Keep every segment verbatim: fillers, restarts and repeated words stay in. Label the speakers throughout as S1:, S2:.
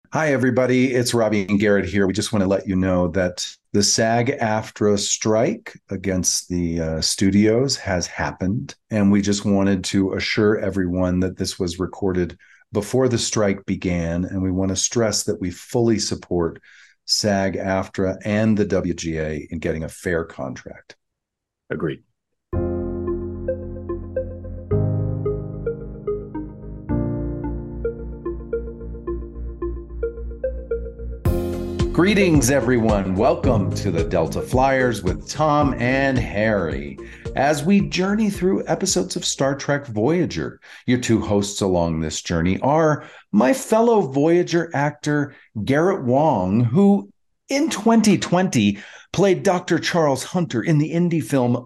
S1: Hi, everybody. It's Robbie and Garrett here. We just want to let you know that the SAG-AFTRA strike against the uh, studios has happened. And we just wanted to assure everyone that this was recorded before the strike began. And we want to stress that we fully support SAG-AFTRA and the W G A in getting a fair contract.
S2: Agreed.
S1: Greetings, everyone. Welcome to the Delta Flyers with Tom and Harry as we journey through episodes of Star Trek Voyager. Your two hosts along this journey are my fellow Voyager actor, Garrett Wang, who in twenty twenty played Doctor Charles Hunter in the indie film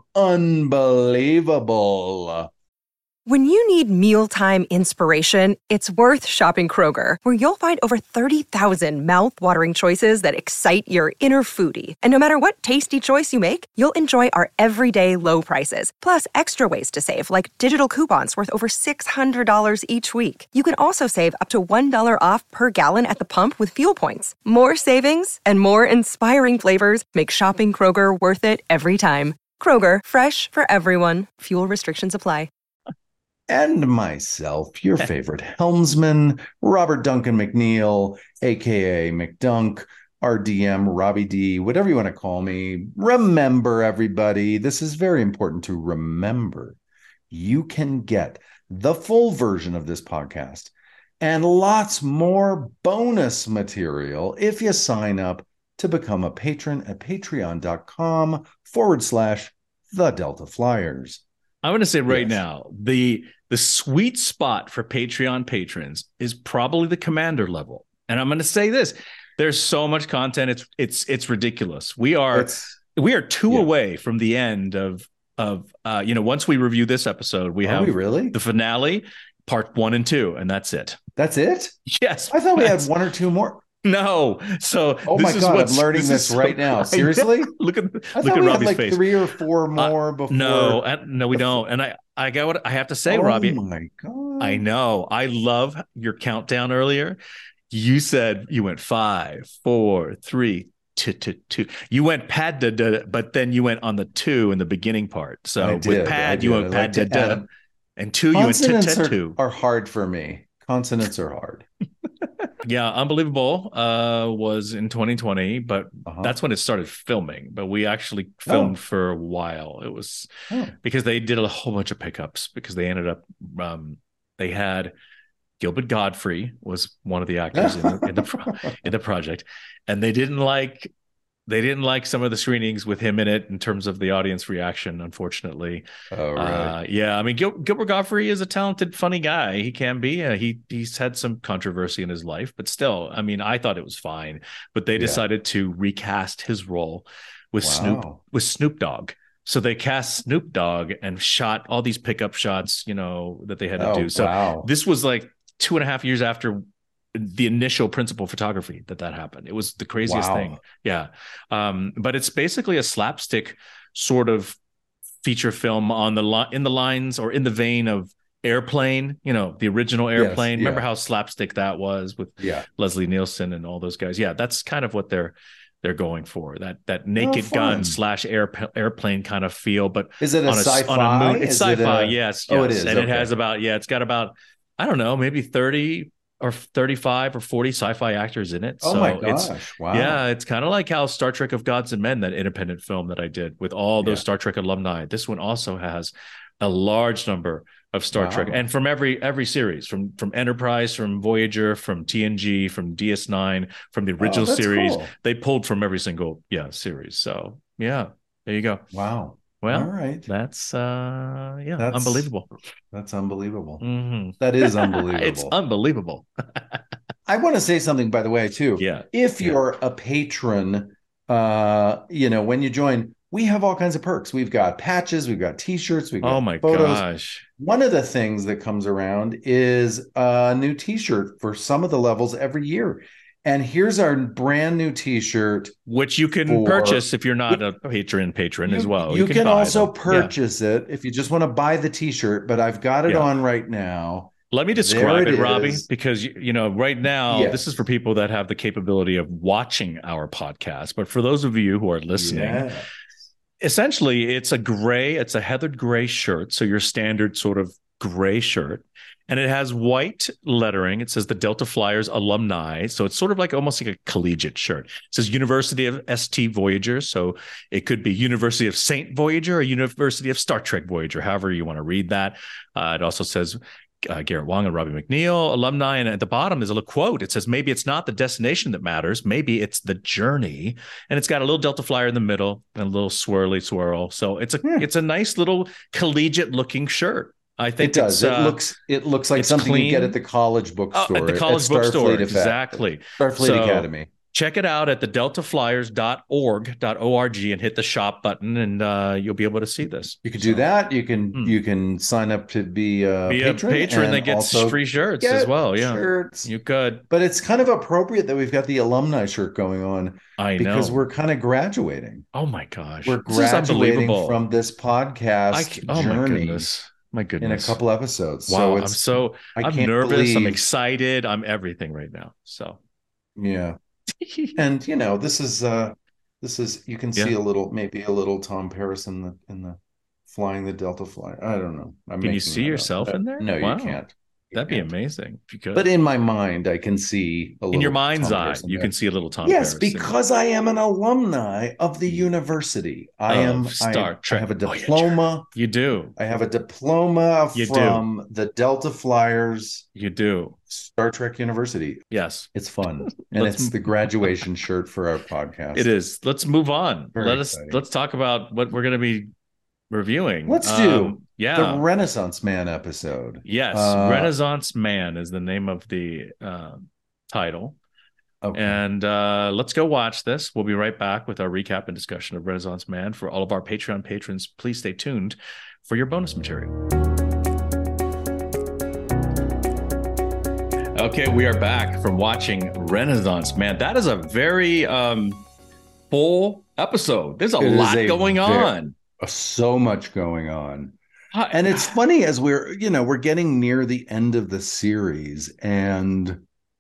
S1: Unbelievable.
S3: When you need mealtime inspiration, it's worth shopping Kroger, where you'll find over thirty thousand mouth-watering choices that excite your inner foodie. And no matter what tasty choice you make, you'll enjoy our everyday low prices, plus extra ways to save, like digital coupons worth over six hundred dollars each week. You can also save up to one dollar off per gallon at the pump with fuel points. More savings and more inspiring flavors make shopping Kroger worth it every time. Kroger, fresh for everyone. Fuel restrictions apply.
S1: And myself, your favorite helmsman, Robert Duncan McNeil, a k a. McDunk, R D M, Robbie D, whatever you want to call me. Remember, everybody, this is very important to remember. You can get the full version of this podcast and lots more bonus material if you sign up to become a patron at patreon.com forward slash the Delta Flyers.
S2: I'm going to say right
S1: Yes.
S2: now, the the sweet spot for Patreon patrons is probably the commander level. And I'm going to say this, there's so much content. It's it's it's ridiculous. We are
S1: It's,
S2: we are two
S1: yeah.
S2: away from the end of of uh, you know, once we review this episode, we
S1: Are
S2: have
S1: we really?
S2: the finale, part one and two, and that's it.
S1: That's it?
S2: Yes.
S1: I thought we had
S2: that's-
S1: one or two more.
S2: No. So
S1: Oh
S2: this
S1: my
S2: is
S1: God, I'm
S2: what's-
S1: learning this
S2: is
S1: right
S2: so-
S1: now.
S2: I know.
S1: Seriously?
S2: Look at
S1: I
S2: look
S1: thought
S2: at
S1: we had
S2: Robbie's
S1: like
S2: face.
S1: three or four more before.
S2: No, uh, no, we don't. And I I got what I have to say,
S1: oh
S2: Robbie.
S1: my God.
S2: I know. I love your countdown earlier. You said you went five, four, three, two, two, two. You went pad da da, but then you went on the two in the beginning part. So
S1: I
S2: with
S1: did, I
S2: pad, you
S1: did.
S2: went
S1: I
S2: pad
S1: like
S2: da
S1: to
S2: da,
S1: add-
S2: and two, you went t
S1: Consonants
S2: t
S1: are,
S2: two.
S1: are hard for me. Consonants are hard.
S2: Yeah, Unbelievable uh, was in twenty twenty, but
S1: Uh-huh.
S2: that's when it started filming. But we actually filmed
S1: Oh.
S2: for a while. It was
S1: Oh.
S2: because they did a whole bunch of pickups because they ended up um, they had Gilbert Godfrey was one of the actors in the in the, pro- in the project, and they didn't like they didn't like some of the screenings with him in it in terms of the audience reaction. Unfortunately,
S1: Oh, right.
S2: uh, yeah, I mean Gil- Gilbert Godfrey is a talented, funny guy. He can be. Uh, he he's had some controversy in his life, but still, I mean, I thought it was fine. But they
S1: Yeah.
S2: decided to recast his role with Snoop
S1: Wow.
S2: with Snoop Dogg. So they cast Snoop Dogg and shot all these pickup shots, you know, that they had to
S1: Oh,
S2: do. So
S1: wow.
S2: this was like two and a half years after the initial principal photography that that happened. It was the craziest
S1: Wow.
S2: thing. Yeah. Um, but it's basically a slapstick sort of feature film on the li- in the lines or in the vein of Airplane, you know, the original Airplane.
S1: yeah.
S2: Remember how slapstick that was with
S1: Yeah.
S2: Leslie Nielsen and all those guys? Yeah, that's kind of what they're they're going for. That that naked
S1: fun.
S2: gun slash air, airplane kind of feel, but
S1: Is it a
S2: on a,
S1: sci-fi?
S2: on a moon. It's
S1: Is it
S2: sci-fi,
S1: a-
S2: yes,
S1: Oh, it
S2: yes.
S1: is,
S2: And it
S1: okay.
S2: has about, yeah, it's got about, I don't know, maybe thirty or thirty-five or forty sci-fi actors in it.
S1: Oh
S2: so
S1: my
S2: it's
S1: gosh. Wow.
S2: yeah, it's kind of like how Star Trek of Gods and Men, that independent film that I did with all those
S1: Yeah.
S2: Star Trek alumni. This one also has a large number of Star
S1: Wow.
S2: Trek, and from every every series, from from Enterprise, from Voyager, from T N G, from D S nine, from the original
S1: Oh, that's
S2: series.
S1: cool.
S2: They pulled from every single yeah series. So yeah, there you go.
S1: Wow.
S2: Well,
S1: All right.
S2: that's uh yeah,
S1: That's
S2: unbelievable.
S1: That's unbelievable.
S2: Mhm.
S1: That is unbelievable.
S2: It's unbelievable.
S1: I want to say something, by the way, too.
S2: Yeah.
S1: If
S2: Yeah.
S1: you're a patron, uh, you know, when you join, we have all kinds of perks. We've got patches, we've got t-shirts, we've got
S2: Oh my
S1: photos.
S2: gosh.
S1: One of the things that comes around is a new t-shirt for some of the levels every year. And here's our brand new t-shirt.
S2: Which you can
S1: For-
S2: purchase if you're not a patron patron
S1: You,
S2: as well.
S1: you can,
S2: buy
S1: also
S2: them. Yeah.
S1: purchase it if you just want to buy the t-shirt, but I've got it
S2: Yeah.
S1: on right now.
S2: Let me describe
S1: There
S2: it,
S1: it
S2: Robbie,
S1: is.
S2: because you, you know, right now,
S1: Yes.
S2: this is for people that have the capability of watching our podcast. But for those of you who are listening,
S1: Yeah.
S2: essentially, it's a gray, it's a heathered gray shirt. So your standard sort of gray shirt. And it has white lettering. It says the Delta Flyers alumni. So it's sort of like almost like a collegiate shirt. It says University of S T Voyager. So it could be University of Saint Voyager or University of Star Trek Voyager, however you want to read that. Uh, it also says uh, Garrett Wang and Robbie McNeil, alumni. And at the bottom, there's a little quote. It says, maybe it's not the destination that matters. Maybe it's the journey. And it's got a little Delta Flyer in the middle and a little swirly swirl. So it's a,
S1: Yeah.
S2: it's a nice little collegiate looking shirt. I think
S1: It does.
S2: It's,
S1: It
S2: uh,
S1: looks it looks like
S2: it's
S1: something you get
S2: clean.
S1: at the college
S2: Oh,
S1: bookstore.
S2: at the college bookstore,
S1: Starfleet Effect-
S2: exactly.
S1: Starfleet
S2: So,
S1: Academy.
S2: Check it out at the delta flyers dot org dot org and hit the shop button, and uh, you'll be able to see this.
S1: You could
S2: So,
S1: do that. You can
S2: Hmm.
S1: you can sign up to be a
S2: Be a
S1: patron,
S2: patron
S1: and
S2: that gets
S1: also
S2: free shirts
S1: get
S2: as well. Yeah,
S1: shirts.
S2: you could.
S1: But it's kind of appropriate that we've got the alumni shirt going on
S2: I
S1: because
S2: know.
S1: we're kind of graduating.
S2: Oh my gosh,
S1: We're
S2: this is
S1: graduating
S2: unbelievable.
S1: from this podcast
S2: I, c- oh my
S1: journey
S2: goodness, my goodness.
S1: in a couple episodes.
S2: Wow,
S1: so
S2: I'm
S1: it's
S2: so
S1: I
S2: I'm
S1: can't
S2: nervous. I'm
S1: believe-
S2: excited. I'm everything right now. So
S1: yeah. And you know, this is uh this is you can see
S2: Yeah.
S1: a little maybe a little Tom Paris in the in the flying the Delta Flyer. I don't know. I'm
S2: can you
S1: making
S2: see
S1: that up.
S2: yourself
S1: Uh,
S2: in there?
S1: No,
S2: Wow.
S1: you can't. You
S2: That'd be
S1: can't.
S2: amazing if you could.
S1: But in my mind, I can see a little
S2: in your mind's
S1: Tom
S2: eye,
S1: Paris in
S2: you
S1: there.
S2: can see a little Tom
S1: Yes,
S2: Paris in
S1: because I am an alumni of the university. I
S2: Of
S1: am
S2: Star
S1: I,
S2: Trek
S1: I have a
S2: Voyager.
S1: diploma.
S2: You do.
S1: I have a diploma
S2: You do.
S1: from the Delta Flyers
S2: You do.
S1: Star Trek University.
S2: Yes,
S1: It's fun. And
S2: Let's-
S1: it's the graduation shirt for our podcast.
S2: it is. Let's move on.
S1: Very
S2: Let us
S1: exciting.
S2: let's talk about what we're going to be reviewing.
S1: Let's do
S2: Um, yeah.
S1: The Renaissance Man episode.
S2: yes.
S1: uh,
S2: Renaissance Man is the name of the uh, title.
S1: Okay.
S2: And uh, let's go watch this. We'll be right back with our recap and discussion of Renaissance Man. For all of our Patreon patrons, please stay tuned for your bonus material. Okay, we are back from watching Renaissance Man. That is a very um, full episode. There's a
S1: It is
S2: lot
S1: a
S2: going
S1: very-
S2: on.
S1: So much going on.
S2: Uh,
S1: And it's funny as we're, you know, we're getting near the end of the series, and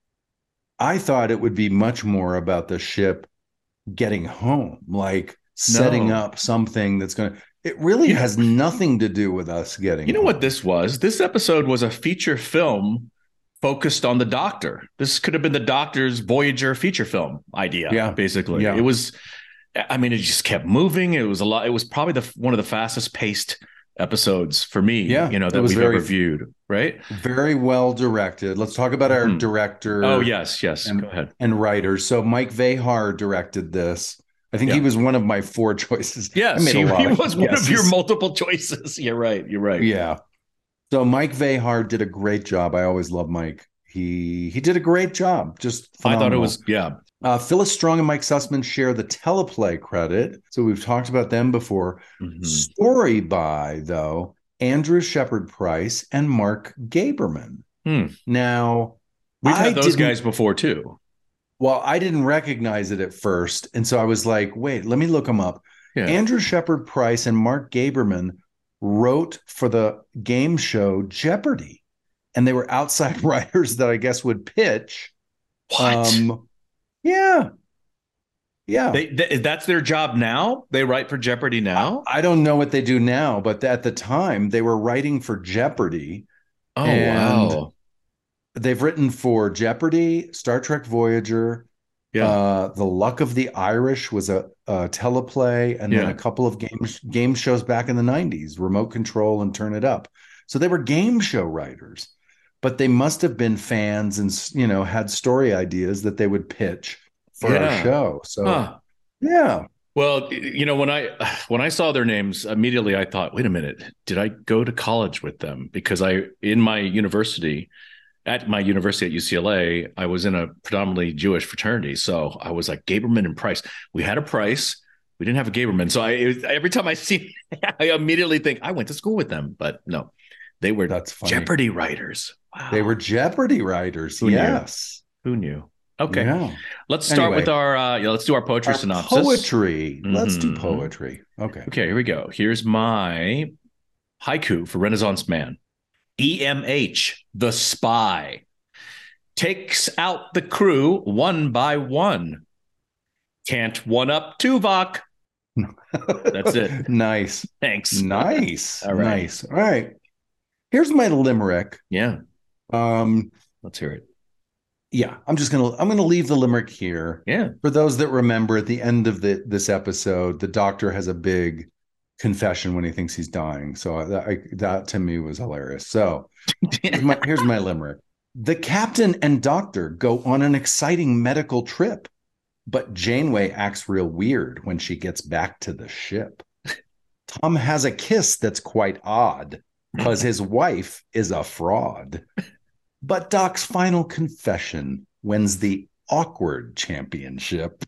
S1: I thought it would be much more about the ship getting home, like setting
S2: No.
S1: up something that's going to, it really
S2: You-
S1: has nothing to do with us getting
S2: You know
S1: home.
S2: what this was? This episode was a feature film focused on the Doctor. This could have been the Doctor's Voyager feature film idea.
S1: Yeah.
S2: Basically,
S1: Yeah.
S2: it was. I mean, it just kept moving. It was a lot. It was probably the one of the fastest paced episodes for me.
S1: Yeah,
S2: you know,
S1: it
S2: that
S1: was
S2: we've
S1: very-
S2: ever viewed. Right?
S1: Very well directed. Let's talk about our
S2: Mhm.
S1: director.
S2: Oh yes, yes.
S1: and,
S2: Go ahead.
S1: and writers. So Mike Vehar directed this. I think he
S2: Yeah.
S1: was one of my four choices. I
S2: Yes,
S1: made
S2: he,
S1: a lot
S2: he
S1: of
S2: was one of your
S1: guesses.
S2: multiple choices. You're right. You're right.
S1: Yeah. So Mike Vehar did a great job. I always love Mike. He he did a great job. Just
S2: I thought it
S1: phenomenal.
S2: was. Yeah.
S1: Uh, Phyllis Strong and Mike Sussman share the teleplay credit. So we've talked about them before.
S2: Mhm.
S1: Story by, though, Andrew Shepard Price and Mark Gaberman.
S2: Hmm.
S1: Now,
S2: We've
S1: I
S2: had those
S1: didn't-
S2: guys before too.
S1: Well, I didn't recognize it at first. And so I was like, wait, let me look them up.
S2: Yeah.
S1: Andrew Shepard Price and Mark Gaberman wrote for the game show Jeopardy. And they were outside writers that I guess would pitch.
S2: What?
S1: Um, yeah. Yeah.
S2: They, they, that's their job now. They write for Jeopardy now.
S1: I don't know what they do now, but at the time they were writing for Jeopardy.
S2: Oh
S1: and-
S2: wow!
S1: They've written for Jeopardy, Star Trek Voyager,
S2: Yeah,
S1: uh, The Luck of the Irish was a, a teleplay, and then
S2: Yeah.
S1: a couple of game game shows back in the nineties, Remote Control and Turn It Up. So they were game show writers, but they must have been fans and, you know, had story ideas that they would pitch for
S2: Yeah.
S1: our show. So
S2: Huh.
S1: yeah,
S2: Well, you know, when I when I saw their names, immediately I thought, wait a minute, did I go to college with them? Because I in my university, at my university at U C L A, I was in a predominantly Jewish fraternity. So I was like Gaberman and Price. We had a Price. We didn't have a Gaberman. So I it was- every time I see, I immediately think I went to school with them. But no, they were
S1: that's funny.
S2: Jeopardy writers. Wow.
S1: They were Jeopardy writers.
S2: Who knew?
S1: Yes.
S2: Who knew? Okay.
S1: Yeah.
S2: Let's start
S1: Anyway.
S2: with our uh yeah, let's do our poetry
S1: Our
S2: synopsis.
S1: poetry. Let's do
S2: Mhm.
S1: poetry. Okay.
S2: Okay, here we go. Here's my haiku for Renaissance Man. E M H, the spy, takes out the crew one by one. Can't one up Tuvok. That's it.
S1: Nice.
S2: Thanks.
S1: Nice.
S2: All right.
S1: Nice. All right. Here's my limerick.
S2: Yeah.
S1: Um,
S2: Let's hear it.
S1: Yeah, I'm just gonna I'm gonna leave the limerick here.
S2: Yeah.
S1: For those that remember, at the end of the this episode, the doctor has a big confession when he thinks he's dying. So that I, that to me was hilarious. So here's my, here's my limerick. The captain and doctor go on an exciting medical trip, but Janeway acts real weird when she gets back to the ship. Tom has a kiss that's quite odd because his wife is a fraud. But Doc's final confession wins the awkward championship.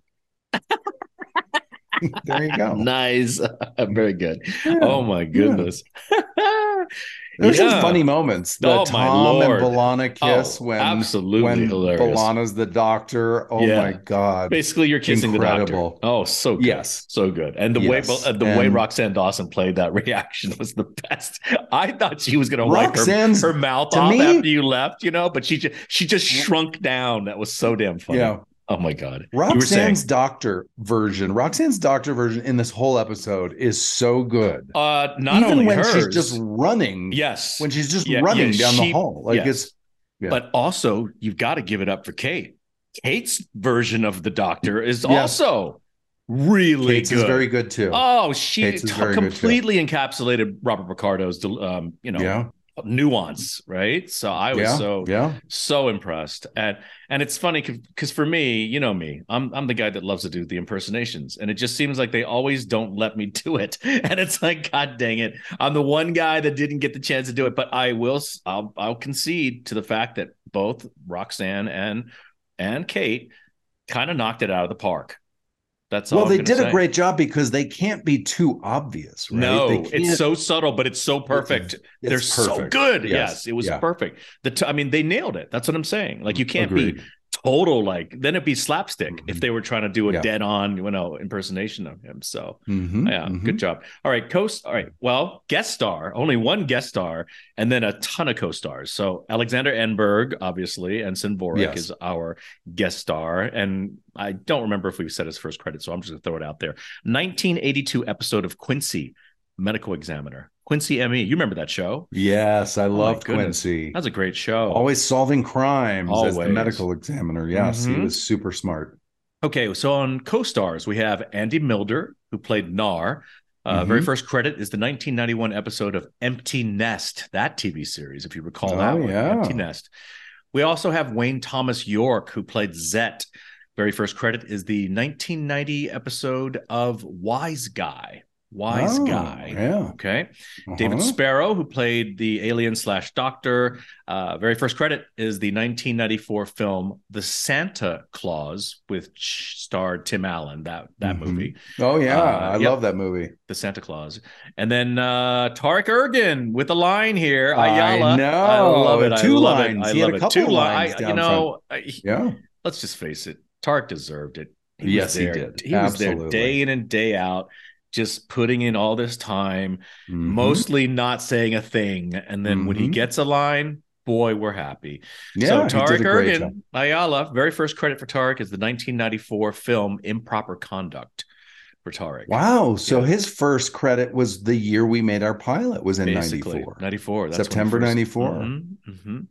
S1: There you go.
S2: Nice. Very good.
S1: Yeah,
S2: oh my goodness.
S1: Yeah. There's
S2: Yeah.
S1: some funny moments. The
S2: Oh, my
S1: Tom and
S2: Lord.
S1: B'Elanna kiss
S2: Oh,
S1: when
S2: absolutely
S1: when
S2: hilarious.
S1: B'Elanna's the doctor. Oh
S2: Yeah.
S1: my god.
S2: Basically, you're kissing
S1: Incredible.
S2: the doctor. Oh, so good.
S1: Yes.
S2: So good. And the
S1: Yes.
S2: way uh, the way
S1: And-
S2: Roxanne Dawson played that reaction was the best. I thought she was going to wipe her,
S1: Roxanne's-
S2: her mouth
S1: to
S2: off
S1: me-
S2: after you left, you know, but she just she just shrunk down. That was so damn funny.
S1: Yeah.
S2: Oh my god. You were saying
S1: Roxanne's doctor version. Roxanne's doctor version in this whole episode is so good.
S2: uh not
S1: Even
S2: only
S1: when
S2: hers,
S1: she's just running.
S2: yes.
S1: When she's just
S2: Yeah,
S1: running
S2: yeah,
S1: down
S2: she-
S1: the hall. Like
S2: yes.
S1: it's yeah.
S2: But also, you've got to give it up for Kate. Kate's version of the doctor is
S1: Yeah.
S2: also really
S1: Kate's
S2: good.
S1: is very good too.
S2: Oh, she
S1: Kate's is
S2: t-
S1: very good, too.
S2: completely encapsulated Robert Picardo's, um, you know,
S1: yeah.
S2: nuance, right? So I was
S1: Yeah.
S2: so
S1: yeah.
S2: so impressed, and and it's funny because for me, you know me, I'm I'm the guy that loves to do the impersonations, and it just seems like they always don't let me do it, and it's like, God dang it, I'm the one guy that didn't get the chance to do it, but I will, I'll I'll concede to the fact that both Roxanne and and Kate kind of knocked it out of the park. That's all
S1: Well,
S2: I'm
S1: they
S2: gonna
S1: did
S2: say.
S1: a great job because they can't be too obvious, right?
S2: No,
S1: They
S2: it's
S1: can't-
S2: so subtle, but it's so perfect.
S1: It's
S2: They're so
S1: perfect.
S2: good.
S1: Yes.
S2: Yes, it was
S1: Yeah.
S2: perfect. The t- I mean, they nailed it. That's what I'm saying. Like, you can't
S1: Agreed.
S2: be total like. Then it'd be slapstick
S1: Mhm.
S2: if they were trying to do a
S1: Yeah.
S2: dead-on, you know, impersonation of him. So
S1: Mhm,
S2: yeah,
S1: mhm.
S2: good job. All right, coast. All right, well, guest star, only one guest star, and then a ton of co-stars. So Alexander Enberg, obviously, and Sinvorik
S1: Yes.
S2: is our guest star, and I don't remember if we said his first credit, so I'm just gonna throw it out there. nineteen eighty-two episode of Quincy, Medical Examiner. Quincy M E, you remember that show?
S1: Yes, I
S2: Oh, my
S1: loved
S2: goodness.
S1: Quincy.
S2: That's a great show.
S1: Always solving crimes as the
S2: Always.
S1: medical examiner. Yes, he
S2: Mhm.
S1: was super smart.
S2: Okay, so on co-stars, we have Andy Milder, who played Nar. Uh,
S1: Mhm.
S2: Very first credit is the nineteen ninety-one episode of Empty Nest, that T V series, if you recall
S1: Oh,
S2: that one.
S1: yeah.
S2: Empty Nest. We also have Wayne Thomas York, who played Zet. Very first credit is the nineteen ninety episode of Wise Guy. Wise
S1: Oh,
S2: Guy.
S1: yeah.
S2: Okay.
S1: Uh-huh.
S2: David Sparrow, who played the alien slash doctor. Uh, very first credit is the nineteen ninety-four film The Santa Claus, which starred Tim Allen, that that
S1: Mhm.
S2: movie,
S1: Oh yeah,
S2: Uh,
S1: I
S2: yep.
S1: love that movie.
S2: The Santa Claus. And then uh, Tarek Ergen with a line here.
S1: I
S2: Ayala.
S1: know.
S2: I love it.
S1: Two
S2: I love
S1: lines.
S2: It. I
S1: He had
S2: love
S1: a
S2: it.
S1: couple
S2: Two li-
S1: lines
S2: I-
S1: down
S2: You know, I-
S1: Yeah.
S2: let's just face it. Tarek deserved it. He was
S1: Yes, he
S2: there.
S1: did.
S2: He was there
S1: Absolutely.
S2: day in and day out, just putting in all this time,
S1: Mhm.
S2: mostly not saying a thing. And then when he
S1: Mhm.
S2: gets a line, boy, we're happy.
S1: Yeah,
S2: so
S1: he
S2: Tarek
S1: did a great job.
S2: Ergen, Ayala, very first credit for Tarek is the nineteen ninety-four film Improper Conduct for Tarek.
S1: Wow. So
S2: Yeah.
S1: his first credit was the year we made our pilot was in
S2: Basically,
S1: ninety-four.
S2: ninety-four. That's when he
S1: September
S2: first-
S1: ninety-four.
S2: Mhm, mhm.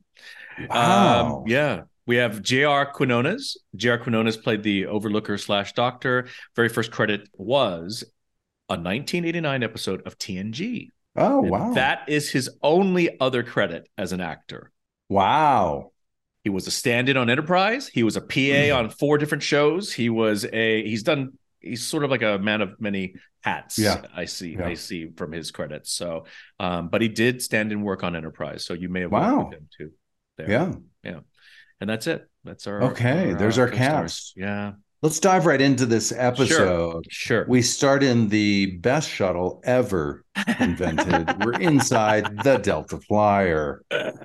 S1: Wow.
S2: Um, yeah. We have J R Quinones. J R Quinones played the overlooker slash doctor. Very first credit was a nineteen eighty-nine episode of T N G.
S1: Oh,
S2: And
S1: wow.
S2: That is his only other credit as an actor.
S1: Wow.
S2: He was a stand-in on Enterprise. He was a P A
S1: Mm.
S2: on four different shows. He was a he's done he's sort of like a man of many hats.
S1: Yeah.
S2: I see.
S1: Yeah.
S2: I see from his credits. So um, but he did stand in work on Enterprise. So you may have
S1: Wow.
S2: worked with him too. There.
S1: Yeah.
S2: Yeah. And that's it. That's our
S1: Okay, there's our
S2: co-stars.
S1: cast.
S2: Yeah.
S1: Let's dive right into this episode.
S2: Sure.
S1: We start in the best shuttle ever invented. We're inside the Delta Flyer.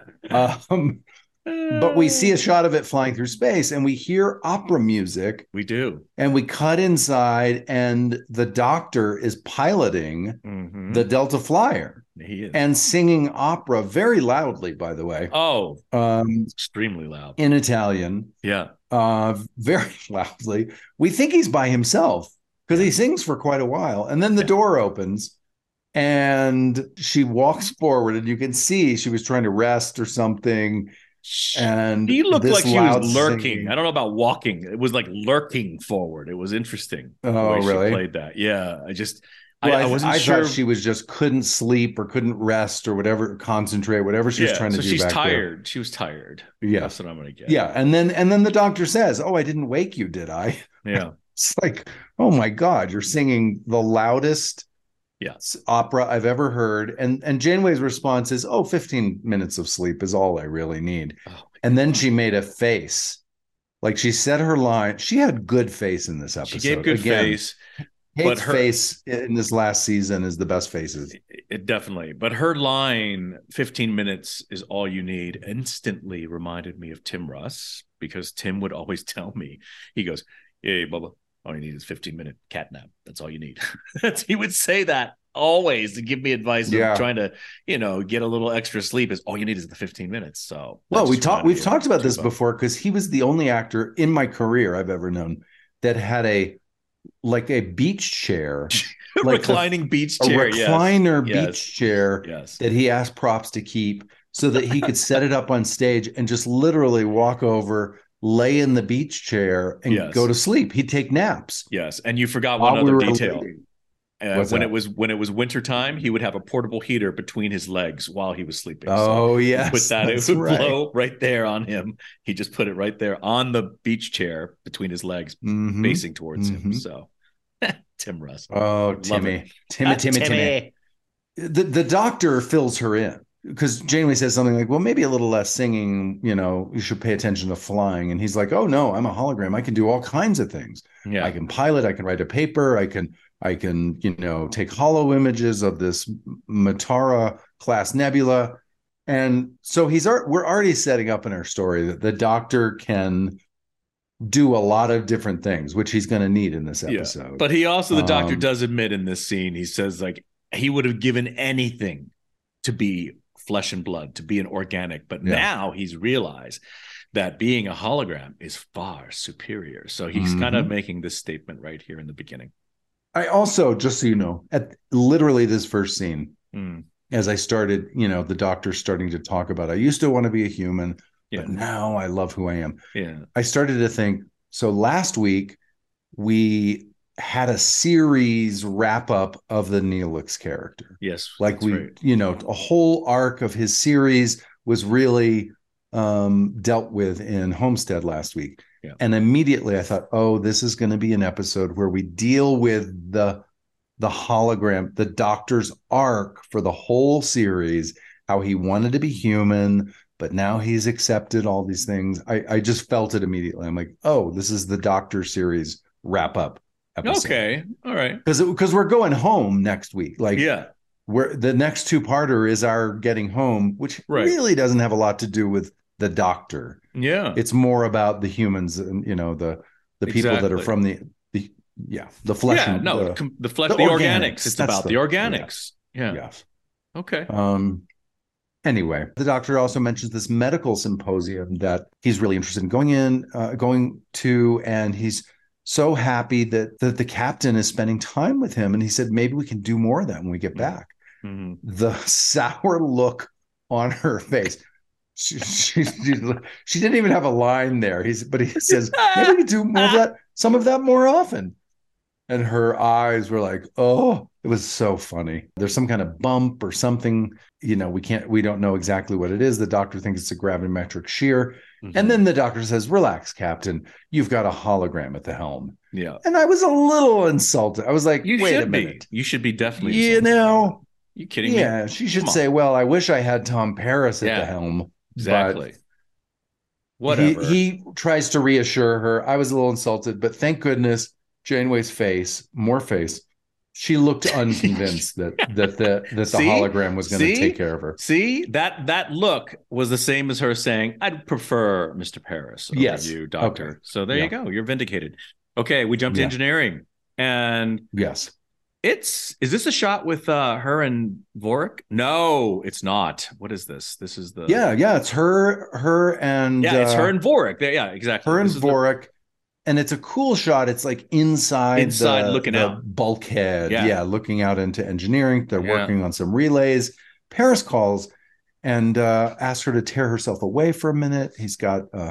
S1: Um, but we see a shot of it flying through space and we hear opera music
S2: we do.
S1: and we cut inside and the doctor is piloting
S2: Mhm.
S1: the Delta Flyer.
S2: He is.
S1: And singing opera very loudly, by the way.
S2: Oh,
S1: um,
S2: extremely loud.
S1: In Italian.
S2: Yeah.
S1: Uh, very loudly. We think he's by himself because yeah. he sings for quite a while. And then the yeah. door opens and she walks forward and you can see she was trying to rest or something. And
S2: he looked like she was lurking.
S1: Singing.
S2: I don't know about walking. It was like lurking forward. It was interesting.
S1: Oh,
S2: the way
S1: really?
S2: She played that. Yeah. I just,
S1: well,
S2: I,
S1: I,
S2: I wasn't
S1: I
S2: sure.
S1: thought she was just couldn't sleep or couldn't rest or whatever, concentrate, whatever she
S2: yeah,
S1: was trying to
S2: so
S1: do.
S2: she's
S1: back
S2: tired.
S1: There.
S2: She was tired.
S1: Yeah.
S2: That's what I'm going to get.
S1: Yeah. And then, and then the doctor says, "Oh, I didn't wake you, did I?"
S2: Yeah.
S1: It's like, oh my God, you're singing the loudest
S2: yeah.
S1: opera I've ever heard. And and Janeway's response is, oh, fifteen minutes of sleep is all I really need. Oh, and then she made a face. Like she said her line. She had good face in this episode.
S2: She gave good Again, face.
S1: Kate's her face in this last season is the best faces.
S2: It, it definitely. But her line, fifteen minutes is all you need, instantly reminded me of Tim Russ, because Tim would always tell me, he goes, "Hey, Bubba, all you need is fifteen minute cat nap. That's all you need." He would say that always to give me advice
S1: yeah.
S2: of trying to, you know, get a little extra sleep. Is all you need is the fifteen minutes. So
S1: well, we talked we've talked about this before, because he was the only actor in my career I've ever known that had a like a beach chair, like
S2: reclining
S1: the,
S2: beach chair,
S1: a recliner
S2: yes.
S1: beach yes. chair
S2: yes.
S1: that he asked props to keep so that he could set it up on stage and just literally walk over, lay in the beach chair and
S2: yes.
S1: go to sleep. He'd take naps.
S2: Yes. And you forgot one other we detail. Uh, when
S1: that?
S2: it was when it was wintertime, he would have a portable heater between his legs while he was sleeping.
S1: Oh,
S2: so
S1: yes.
S2: Put that, it would
S1: right.
S2: blow right there on him. He just put it right there on the beach chair between his legs,
S1: mm-hmm.
S2: facing towards
S1: mm-hmm.
S2: him. So Tim Russ.
S1: Oh, Timmy. Timmy, Timmy, Timmy, Timmy. The, the doctor fills her in, because Janeway says something like, well, maybe a little less singing, you know, you should pay attention to flying. And he's like, oh, no, I'm a hologram. I can do all kinds of things.
S2: Yeah.
S1: I can pilot. I can write a paper. I can, I can, you know, take hollow images of this Matara class nebula. And so he's, we're already setting up in our story that the doctor can do a lot of different things, which he's going to need in this episode.
S2: Yeah. But he also, the doctor
S1: um,
S2: does admit in this scene, he says like he would have given anything to be flesh and blood, to be an organic. But yeah. now he's realized that being a hologram is far superior. So he's mm-hmm. kind of making this statement right here in the beginning.
S1: I also, just so you know, at literally this first scene,
S2: mm.
S1: as I started, you know, the doctor starting to talk about, I used to want to be a human,
S2: yeah.
S1: but now I love who I am.
S2: Yeah.
S1: I started to think, so last week we had a series wrap up of the Neelix character.
S2: Yes.
S1: Like we,
S2: right.
S1: you know, a whole arc of his series was really um, dealt with in Homestead last week.
S2: Yeah.
S1: And immediately I thought, oh, this is going to be an episode where we deal with the, the hologram, the doctor's arc for the whole series, how he wanted to be human, but now he's accepted all these things. I, I just felt it immediately. I'm like, oh, this is the Doctor series wrap up episode.
S2: Okay. All right.
S1: Because because we're going home next week. Like,
S2: yeah.
S1: We're, the next two-parter is our getting home, which
S2: right.
S1: really doesn't have a lot to do with the Doctor.
S2: Yeah.
S1: It's more about the humans and, you know, the the people
S2: exactly.
S1: that are from the, the yeah, the flesh.
S2: Yeah,
S1: and
S2: no,
S1: the,
S2: the flesh,
S1: the,
S2: the organics.
S1: organics.
S2: It's
S1: That's
S2: about
S1: the,
S2: the organics. Yeah.
S1: yeah.
S2: Yes. Okay.
S1: Um, Anyway, the doctor also mentions this medical symposium that he's really interested in going in, uh, going to, and he's so happy that, that the captain is spending time with him. And he said, maybe we can do more of that when we get back.
S2: Mm-hmm.
S1: The sour look on her face. She, she, she, she didn't even have a line there. He's, but he says, maybe we can do more of that, some of that more often. And her eyes were like, oh, it was so funny. There's some kind of bump or something, you know, we can't, we don't know exactly what it is. The doctor thinks it's a gravimetric shear. Mm-hmm. And then the doctor says, relax, Captain, you've got a hologram at the helm.
S2: Yeah.
S1: And I was a little insulted. I was like,
S2: you
S1: wait
S2: should
S1: a minute.
S2: Be. You should be definitely
S1: You
S2: insulted.
S1: know.
S2: You kidding
S1: yeah,
S2: me?
S1: Yeah, she should
S2: Come
S1: say,
S2: on.
S1: well, I wish I had Tom Paris at
S2: yeah,
S1: the helm.
S2: Exactly.
S1: Whatever. He, he tries to reassure her. I was a little insulted, but thank goodness Janeway's face, more face, she looked unconvinced that that the that the
S2: See?
S1: hologram was going to take care of her.
S2: See, that that look was the same as her saying, "I'd prefer Mister Paris over
S1: yes.
S2: you, Doctor."
S1: Okay.
S2: So there
S1: yeah.
S2: you go. You're vindicated. Okay, we jumped to
S1: yeah.
S2: engineering, and
S1: yes,
S2: It's is this a shot with uh, her and Vorik? No, it's not. What is this? This is the
S1: Yeah, yeah, it's her, her and
S2: yeah, it's
S1: uh,
S2: her and Vorik. Yeah, exactly.
S1: her and
S2: This is
S1: Vorik. The, and it's a cool shot. It's like inside,
S2: inside
S1: the,
S2: looking
S1: the
S2: out.
S1: bulkhead.
S2: Yeah.
S1: yeah, looking out into engineering. They're
S2: Yeah.
S1: working on some relays. Paris calls and uh, asks her to tear herself away for a minute. He's got a,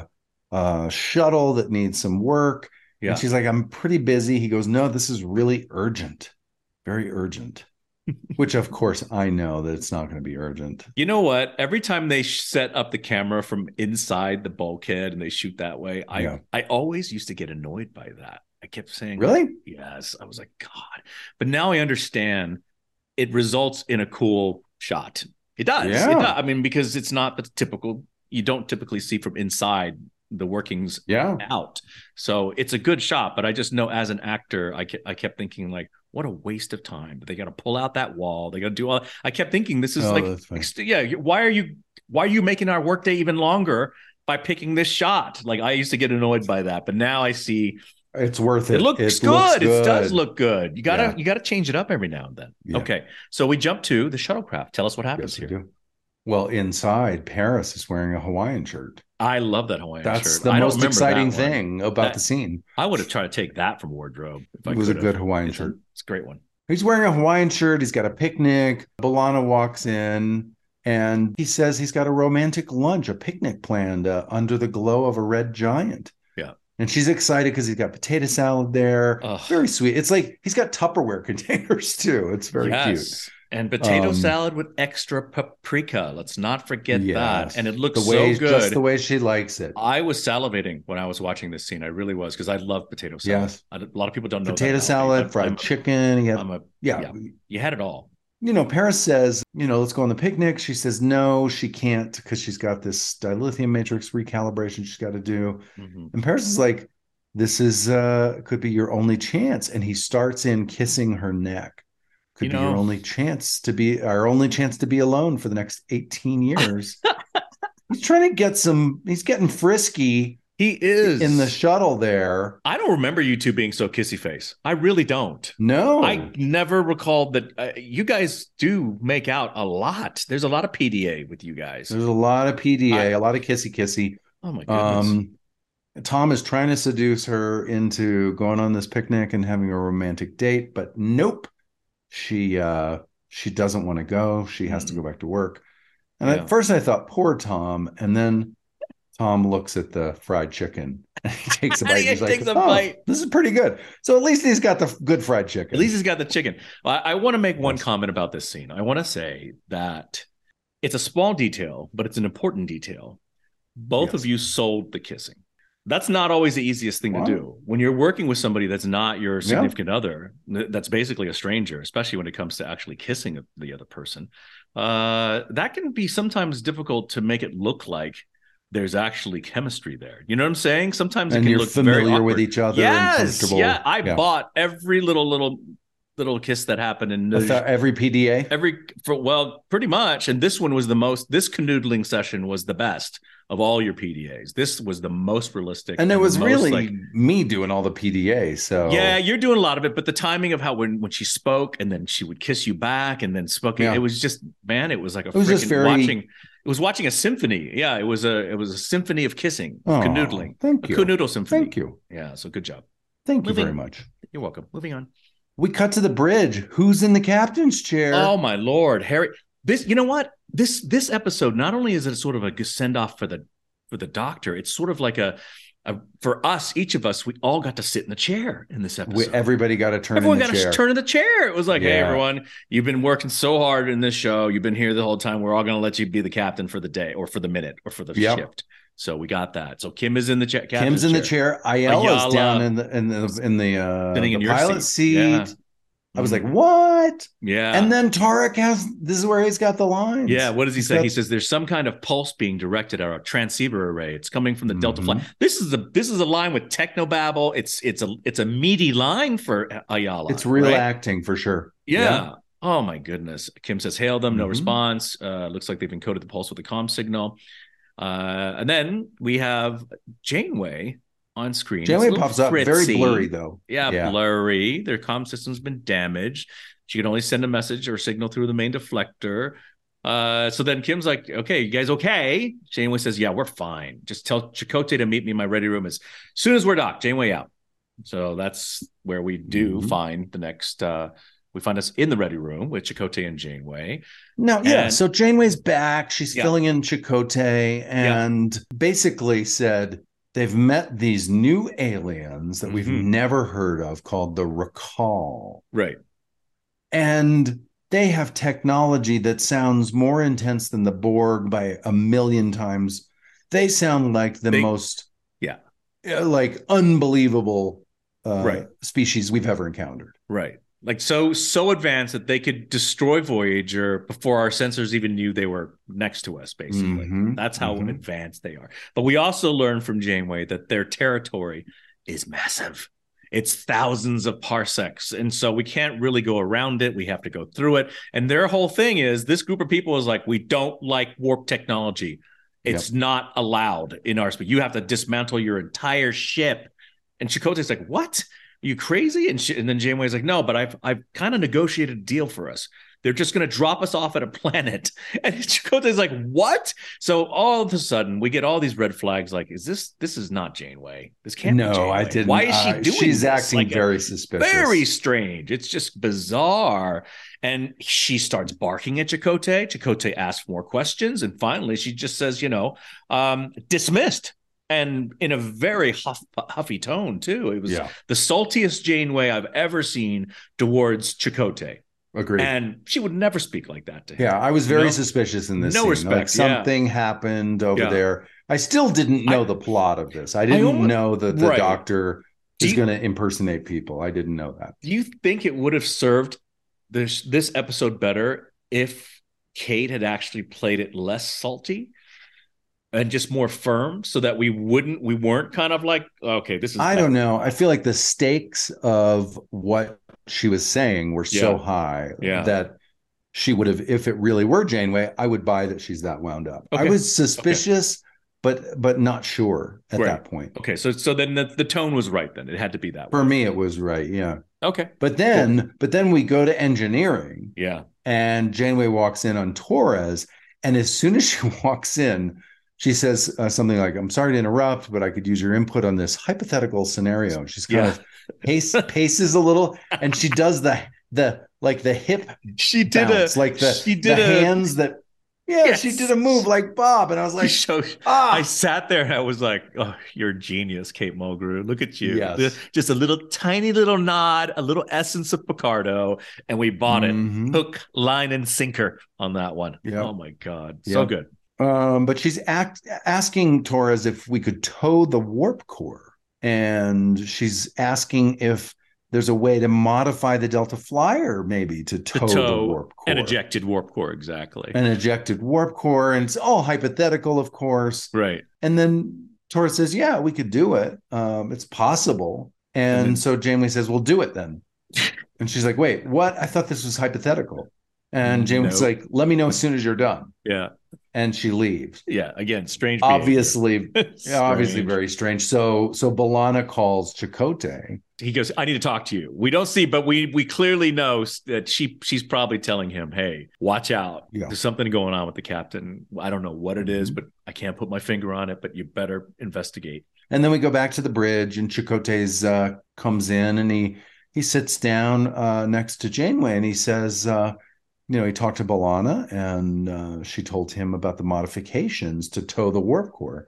S1: a shuttle that needs some work.
S2: Yeah.
S1: And she's like, I'm pretty busy. He goes, no, this is really urgent. Very urgent. Which, of course, I know that it's not going to be urgent.
S2: You know what? Every time they set up the camera from inside the bulkhead and they shoot that way, I
S1: Yeah.
S2: I always used to get annoyed by that. I kept saying,
S1: Really?
S2: like, yes. I was like, God. But now I understand it results in a cool shot. It does.
S1: Yeah.
S2: It does. I mean, because it's not the typical, you don't typically see from inside the workings
S1: Yeah.
S2: out. So it's a good shot, but I just know as an actor, I kept, I kept thinking like, what a waste of time. They got to pull out that wall. They got to do all. I kept thinking this is
S1: Oh,
S2: like,
S1: that's fine.
S2: ex- yeah. Why are you, why are you making our workday even longer by picking this shot? Like I used to get annoyed by that, but now I see
S1: It's worth it.
S2: it looks
S1: It
S2: good.
S1: looks
S2: It does look good. You gotta,
S1: Yeah.
S2: you gotta change it up every now and then.
S1: Yeah.
S2: Okay, so we jump to the shuttlecraft. Tell us what happens
S1: Yes, we
S2: here.
S1: do. Well, inside, Paris is wearing a Hawaiian shirt.
S2: I love that Hawaiian
S1: That's
S2: shirt.
S1: the
S2: I don't
S1: most
S2: remember
S1: exciting
S2: that one.
S1: thing about
S2: That-
S1: the scene.
S2: I would have tried to take that from wardrobe. If I
S1: It was a
S2: could
S1: good
S2: have.
S1: Hawaiian
S2: It's a-
S1: shirt.
S2: It's a great one.
S1: He's wearing a Hawaiian shirt. He's got a picnic. Bolana walks in and he says he's got a romantic lunch, a picnic planned uh, under the glow of a red giant.
S2: Yeah.
S1: And she's excited because he's got potato salad there.
S2: Ugh.
S1: Very sweet. It's like he's got Tupperware containers too. It's very cute.
S2: Yes. And potato
S1: Um,
S2: salad with extra paprika. Let's not forget
S1: Yes.
S2: that. And it looks
S1: the way,
S2: so good.
S1: Just the way she likes it.
S2: I was salivating when I was watching this scene. I really was because I love potato salad.
S1: Yes.
S2: I, a lot of people don't know
S1: Potato
S2: that.
S1: salad,
S2: I'm-
S1: fried
S2: I'm a-
S1: chicken. You, have,
S2: I'm a,
S1: yeah.
S2: yeah. You had it all.
S1: You know, Paris says, you know, let's go on the picnic. She says, no, she can't because she's got this dilithium matrix recalibration she's got to do.
S2: Mhm.
S1: And Paris is like, this is, uh, could be your only chance. And he starts in kissing her neck. Could
S2: You
S1: be
S2: know-
S1: your only chance to be, our only chance to be alone for the next eighteen years. He's trying to get some, he's getting frisky
S2: He is
S1: in the shuttle there.
S2: I don't remember you two being so kissy face. I really don't.
S1: No.
S2: I never recalled that. Uh, you guys do make out a lot. There's a lot of P D A with you guys.
S1: There's a lot of P D A,
S2: I-
S1: a lot of kissy kissy.
S2: Oh my goodness.
S1: Um, Tom is trying to seduce her into going on this picnic and having a romantic date, but nope. She uh she doesn't want to go. She has to go back to work. And
S2: Yeah.
S1: at first I thought, poor Tom. And then Tom looks at the fried chicken and he takes a
S2: And
S1: bite.
S2: he
S1: He's like,
S2: takes a
S1: oh,
S2: bite.
S1: this is pretty good. So at least he's got the good fried chicken.
S2: At least he's got the chicken. I, I want to make one
S1: Yes.
S2: comment about this scene. I want to say that it's a small detail, but it's an important detail. Both
S1: Yes.
S2: of you sold the kissing. That's not always the easiest thing
S1: Wow.
S2: to do. When you're working with somebody that's not your significant other, th- that's basically a stranger, especially when it comes to actually kissing the other person, uh, that can be sometimes difficult to make it look like there's actually chemistry there. You know what I'm saying? Sometimes
S1: and
S2: it can
S1: you're
S2: look very
S1: familiar with
S2: awkward.
S1: each other and
S2: Yes,
S1: comfortable.
S2: yeah. I bought every little little little kiss that happened in
S1: I thought every P D A.
S2: every for well, pretty much. And this one was the most. This canoodling session was the best of all your P D As. This was the most realistic,
S1: And it was
S2: most,
S1: really
S2: like,
S1: me doing all the P D A. So
S2: yeah, you're doing a lot of it, but the timing of how when when she spoke and then she would kiss you back and then spoke,
S1: Yeah.
S2: it was just man, it was like a
S1: It was just
S2: freaking
S1: very-
S2: watching. It was watching a symphony. Yeah, it was a it was a symphony of kissing,
S1: Aw,
S2: canoodling,
S1: thank
S2: a
S1: you.
S2: canoodle symphony.
S1: Thank you.
S2: Yeah, so good job.
S1: Thank you
S2: Moving-
S1: very much.
S2: You're welcome. Moving on.
S1: We cut to the bridge. Who's in the captain's chair?
S2: Oh my lord, Harry! This, you know what? This this episode not only is it sort of a send off for the for the doctor, it's sort of like a, a for us, each of us, we all got to sit in the chair in this episode.
S1: We, everybody got to turn
S2: Everyone
S1: in the
S2: got
S1: chair.
S2: to turn in the chair. It was like, hey,
S1: Yeah.
S2: everyone, you've been working so hard in this show. You've been here the whole time. We're all going to let you be the captain for the day, or for the minute, or for the
S1: Yep.
S2: shift. So we got that. So Kim is in the cha- captain's
S1: Kim's in the chair. Ayala's
S2: Ayala.
S1: down in the in the in the, uh,
S2: Sitting in
S1: the
S2: your
S1: pilot
S2: seat.
S1: seat.
S2: Yeah.
S1: I was
S2: Mhm.
S1: like, what?
S2: Yeah.
S1: And then Tarek has this is where he's got the lines.
S2: Yeah, what does he
S1: He's
S2: say?
S1: got-
S2: He says there's some kind of pulse being directed at our transceiver array. It's coming from the Delta
S1: Mhm.
S2: flight. This is a this is a line with technobabble. It's it's a it's a meaty line for Ayala.
S1: It's real
S2: right?
S1: acting for sure.
S2: Yeah. Oh my goodness. Kim says, hail them, no
S1: Mhm.
S2: response. Uh, looks like they've encoded the pulse with the comm signal. Uh, and then we have Janeway on screen.
S1: Janeway pops up, very blurry though.
S2: Yeah, yeah, blurry. Their comm system's been damaged. She can only send a message or signal through the main deflector. Uh, so then Kim's like, okay, you guys okay? Janeway says, yeah, we're fine. Just tell Chakotay to meet me in my ready room as soon as we're docked. Janeway out. So that's where we do mm-hmm. find the next, uh, we find us in the ready room with Chakotay and Janeway.
S1: No, yeah. And, so Janeway's back. She's
S2: yeah.
S1: filling in Chakotay and yeah. basically said they've met these new aliens that mm-hmm. we've never heard of called the Recall.
S2: Right.
S1: And they have technology that sounds more intense than the Borg by a million times. They sound like the they, most,
S2: yeah,
S1: like unbelievable uh,
S2: right.
S1: species we've ever encountered.
S2: Right. Like so, so advanced that they could destroy Voyager before our sensors even knew they were next to us, basically. Mm-hmm. That's how mm-hmm. advanced they are. But we also learned from Janeway that their territory is massive. It's thousands of parsecs. And so we can't really go around it. We have to go through it. And their whole thing is this group of people is like, we don't like warp technology. It's yep. not allowed in our space. You have to dismantle your entire ship. And Chakotay's like, what? Are you crazy? And, she, and then Janeway's like, no, but I've I've kind of negotiated a deal for us. They're just going to drop us off at a planet. And Chakotay's like, what? So all of a sudden, we get all these red flags. Like, is this, this is not Janeway. This can't
S1: no,
S2: be Janeway.
S1: I didn't.
S2: Why is she
S1: uh,
S2: doing
S1: She's
S2: this?
S1: acting
S2: like
S1: very
S2: a,
S1: suspicious.
S2: Very strange. It's just bizarre. And she starts barking at Chakotay. Chakotay asks more questions. And finally, she just says, you know, um, dismissed. And in a very huff, huffy tone, too. It was yeah. the saltiest Janeway I've ever seen towards Chakotay.
S1: Agreed.
S2: And she would never speak like that to him.
S1: Yeah, I was very
S2: no,
S1: suspicious in this
S2: no
S1: scene.
S2: respect.
S1: Like something
S2: yeah.
S1: happened over
S2: yeah.
S1: there. I still didn't know
S2: I,
S1: the plot of this. I didn't I almost, know that the
S2: right.
S1: doctor is going to impersonate people. I didn't know that.
S2: Do you think it would have served this, this episode better if Kate had actually played it less salty? And just more firm so that we wouldn't, we weren't kind of like, okay, this is.
S1: I bad. don't know. I feel like the stakes of what she was saying were
S2: yeah.
S1: so high
S2: yeah.
S1: that she would have, if it really were Janeway, I would buy that she's that wound up.
S2: Okay.
S1: I was suspicious, okay. but but not sure at
S2: right.
S1: that point.
S2: Okay, so so then the, the tone was right. Then it had to be that
S1: for
S2: way.
S1: me. It was right. Yeah.
S2: Okay.
S1: But then, cool. but then we go to engineering.
S2: Yeah.
S1: And Janeway walks in on Torres, and as soon as she walks in, she says uh, something like, I'm sorry to interrupt, but I could use your input on this hypothetical scenario. She's kind
S2: yeah.
S1: of pace, paces a little, and she does the, the like the hip
S2: She did
S1: bounce,
S2: a,
S1: like the,
S2: she did
S1: the
S2: a,
S1: hands that, yeah,
S2: yes.
S1: she did a move like Bob. And I was like,
S2: so,
S1: ah.
S2: I sat there and I was like, oh, you're a genius, Kate Mulgrew. Look at you.
S1: Yes.
S2: Just a little tiny little nod, a little essence of Picardo, and we bought
S1: mm-hmm.
S2: it. Hook, line, and sinker on that one.
S1: Yep.
S2: Oh, my God.
S1: Yep.
S2: So good.
S1: Um, but she's act, asking Torres if we could tow the warp core. And she's asking if there's a way to modify the Delta Flyer, maybe to tow the, tow the warp core.
S2: An ejected warp core, exactly.
S1: An ejected warp core. And it's all hypothetical, of course.
S2: Right.
S1: And then Torres says, yeah, we could do it. Um, it's possible. And, and then, so Janeway says, we'll do it then. And she's like, wait, what? I thought this was hypothetical. And Janeway's nope. like, let me know as soon as you're done.
S2: Yeah.
S1: And she leaves.
S2: Yeah, again, strange.
S1: Obviously, yeah, obviously very strange. So, so B'Elanna calls Chakotay.
S2: He goes, "I need to talk to you." We don't see, but we we clearly know that she she's probably telling him, "Hey, watch out. Yeah. There's something going on with the captain. I don't know what it is, but I can't put my finger on it. But you better investigate." And
S1: then we go back to the bridge, and Chakotay's uh, comes in, and he he sits down uh, next to Janeway, and he says. Uh, You know, he talked to B'Elanna, and uh, she told him about the modifications to tow the warp core.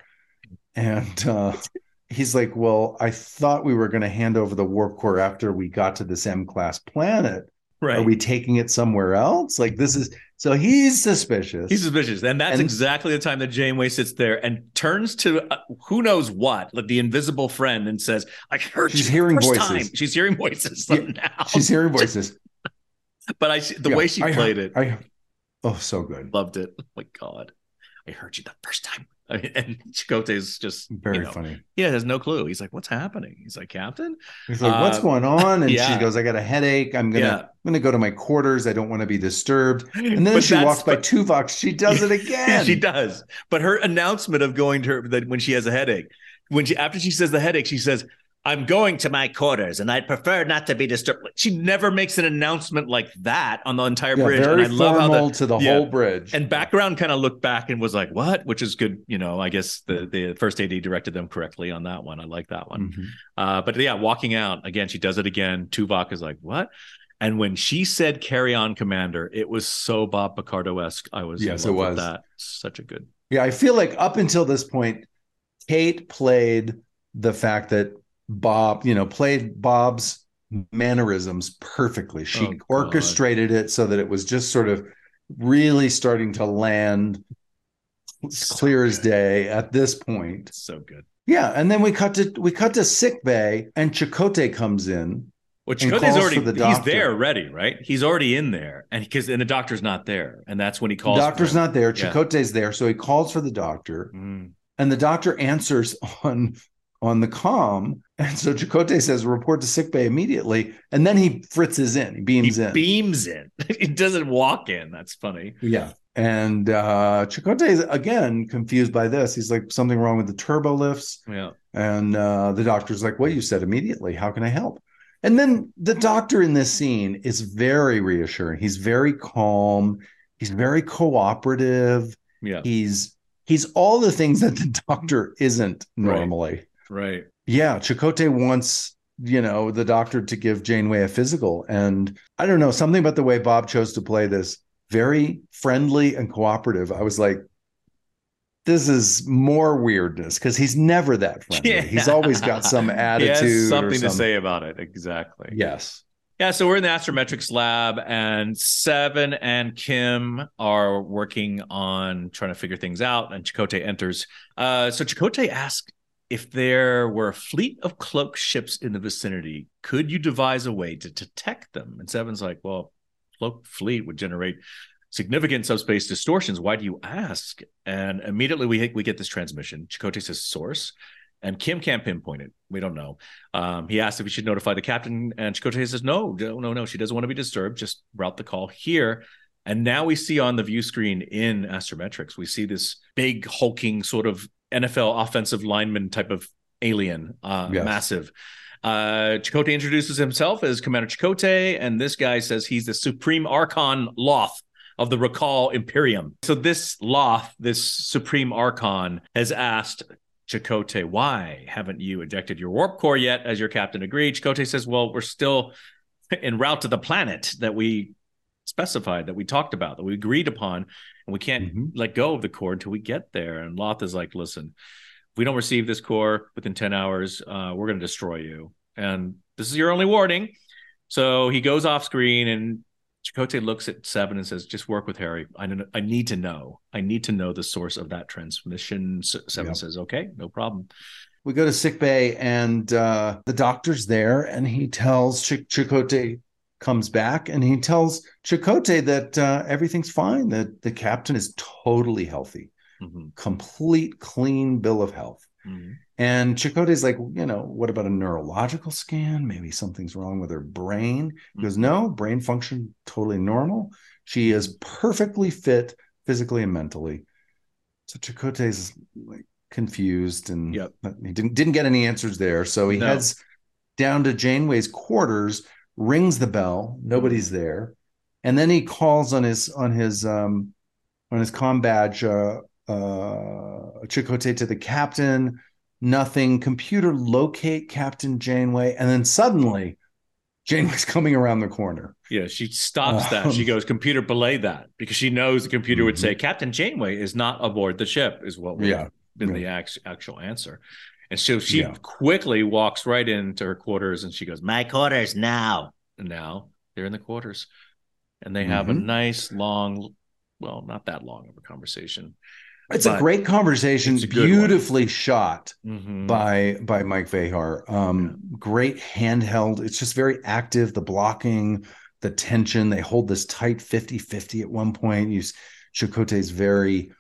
S1: And uh, he's like, well, I thought we were going to hand over the warp core after we got to this M-class planet.
S2: Right.
S1: Are we taking it somewhere else? Like, this is... So he's suspicious.
S2: He's suspicious. And that's and, exactly the time that Janeway sits there and turns to uh, who knows what, like the invisible friend, and says, I heard
S1: she's
S2: you
S1: hearing
S2: the first
S1: voices.
S2: Time. She's hearing voices yeah, now.
S1: She's hearing voices.
S2: But I, the
S1: yeah,
S2: way she
S1: I
S2: played
S1: heard,
S2: it,
S1: I, oh, so good.
S2: Loved it. Oh my God, I heard you the first time. I mean, and Chakotay's just
S1: Very
S2: you know,
S1: funny.
S2: He has no clue. He's like, what's happening? He's like, Captain?
S1: He's like, what's
S2: Uh,
S1: going on? And
S2: yeah.
S1: she goes, I got a headache. I'm gonna
S2: Yeah.
S1: I'm gonna go to my quarters. I don't want to be disturbed. And then
S2: But
S1: she
S2: that's-
S1: walks by
S2: but-
S1: Tuvok. She does it again.
S2: She does. But her announcement of going to her that when she has a headache, when she after she says the headache, she says, I'm going to my quarters and I'd prefer not to be disturbed. She never makes an announcement like that on the entire
S1: Yeah,
S2: bridge.
S1: very
S2: And I love how
S1: formal
S2: the,
S1: to the
S2: yeah.
S1: whole bridge.
S2: And background kind of looked back and was like, what? Which is good. You know, I guess the, the first A D directed them correctly on that one. I like that one.
S1: Mm-hmm.
S2: Uh, but yeah, walking out again, she does it again. Tuvok is like, what? And when she said carry on, Commander, it was so Bob Picardo-esque. I was
S1: Yes,
S2: in
S1: it
S2: love
S1: was.
S2: with that. Such a good.
S1: Yeah, I feel like up until this point, Kate played the fact that Bob, you know, played Bob's mannerisms perfectly. She
S2: Oh, God.
S1: orchestrated it so that it was just sort of really starting to land
S2: So
S1: clear as
S2: good.
S1: day at this point.
S2: So good.
S1: Yeah, and then we cut to we cut to sick bay, and Chakotay comes in.
S2: Well,
S1: and
S2: Chakotay's
S1: calls
S2: already
S1: for the
S2: he's
S1: doctor.
S2: there ready, right? He's already in there, and because and the doctor's not there, and that's when he
S1: The
S2: calls.
S1: doctor's
S2: for him.
S1: not there.
S2: Yeah.
S1: Chakotay's there, so he calls for the doctor,
S2: Mm.
S1: and the doctor answers on on the comm, and so Chakotay says, "Report to sick bay immediately," and then he fritzes in, he beams
S2: He
S1: in.
S2: beams in. He doesn't walk in. That's funny.
S1: Yeah. And uh Chakotay is again confused by this. He's like, something wrong with the turbo lifts.
S2: Yeah.
S1: And uh the doctor's like, well, you said immediately. How can I help? And then the doctor in this scene is very reassuring. He's very calm. He's very cooperative.
S2: Yeah.
S1: He's he's all the things that the doctor isn't normally.
S2: Right.
S1: Yeah, Chakotay wants, you know, the doctor to give Janeway a physical. And I don't know, something about the way Bob chose to play this, very friendly and cooperative. I was like, this is more weirdness because he's never that friendly.
S2: Yeah.
S1: He's always got some attitude.
S2: He has
S1: or
S2: something to
S1: some-
S2: say about it. Exactly.
S1: Yes.
S2: Yeah, so we're in the Astrometrics lab, and Seven and Kim are working on trying to figure things out, and Chakotay enters. Uh, so Chakotay asks if there were a fleet of cloaked ships in the vicinity, could you devise a way to detect them? And Seven's like, well, cloaked fleet would generate significant subspace distortions. Why do you ask? And immediately we we get this transmission. Chakotay says source, and Kim can't pinpoint it. We don't know. Um, he asked if he should notify the captain, and Chakotay says, no, no, no, no. She doesn't want to be disturbed. Just route the call here. And now we see on the view screen in Astrometrics, we see this big hulking sort of N F L offensive lineman type of alien, uh,
S1: Yes.
S2: massive. Uh, Chakotay introduces himself as Commander Chakotay, and this guy says he's the Supreme Archon Loth of the Rakal Imperium. So this Loth, this Supreme Archon, has asked Chakotay, why haven't you ejected your warp core yet, as your captain agreed? Chakotay says, well, we're still en route to the planet that we specified, that we talked about, that we agreed upon, and we can't
S1: Mm-hmm.
S2: let go of the core until we get there. And Loth is like, listen, if we don't receive this core within ten hours, uh, we're going to destroy you. And this is your only warning. So he goes off screen, and Chakotay looks at Seven and says, just work with Harry. I, don't, I need to know. I need to know the source of that transmission. Seven
S1: Yep.
S2: says, okay, no problem.
S1: We go to sickbay, and uh, the doctor's there, and he tells Ch- Chakotay, comes back, and he tells Chakotay that uh, everything's fine, that the captain is totally healthy,
S2: Mm-hmm.
S1: complete, clean bill of health.
S2: Mm-hmm.
S1: And Chakotay's like, you know, what about a neurological scan? Maybe something's wrong with her brain. He goes, no, brain function totally normal. She is perfectly fit physically and mentally. So Chakotay's like confused, and
S2: Yep.
S1: he didn't didn't get any answers there. So he
S2: No.
S1: heads down to Janeway's quarters, rings the bell. Nobody's there, and then he calls on his on his um on his comm badge, uh, uh, Chakotay to the captain. Nothing. Computer locate Captain Janeway, and then suddenly Janeway's coming around the corner.
S2: Yeah, she stops that.
S1: Um,
S2: She goes, computer, belay that, because she knows the computer would
S1: Mhm.
S2: say, Captain Janeway is not aboard the ship, is what would
S1: Yeah.
S2: have been
S1: Yeah.
S2: the act- actual answer. And so she
S1: Yeah.
S2: quickly walks right into her quarters, and she goes, my quarters now. And now they're in the quarters. And they have a
S1: Mhm.
S2: nice, long, well, not that long of a conversation.
S1: It's
S2: But
S1: a great conversation,
S2: it's a good one.
S1: beautifully shot
S2: Mhm.
S1: by by Mike Vehar. Um, Great handheld. It's just very active. The blocking, the tension. They hold this tight fifty-fifty at one point. You, Chakotay's very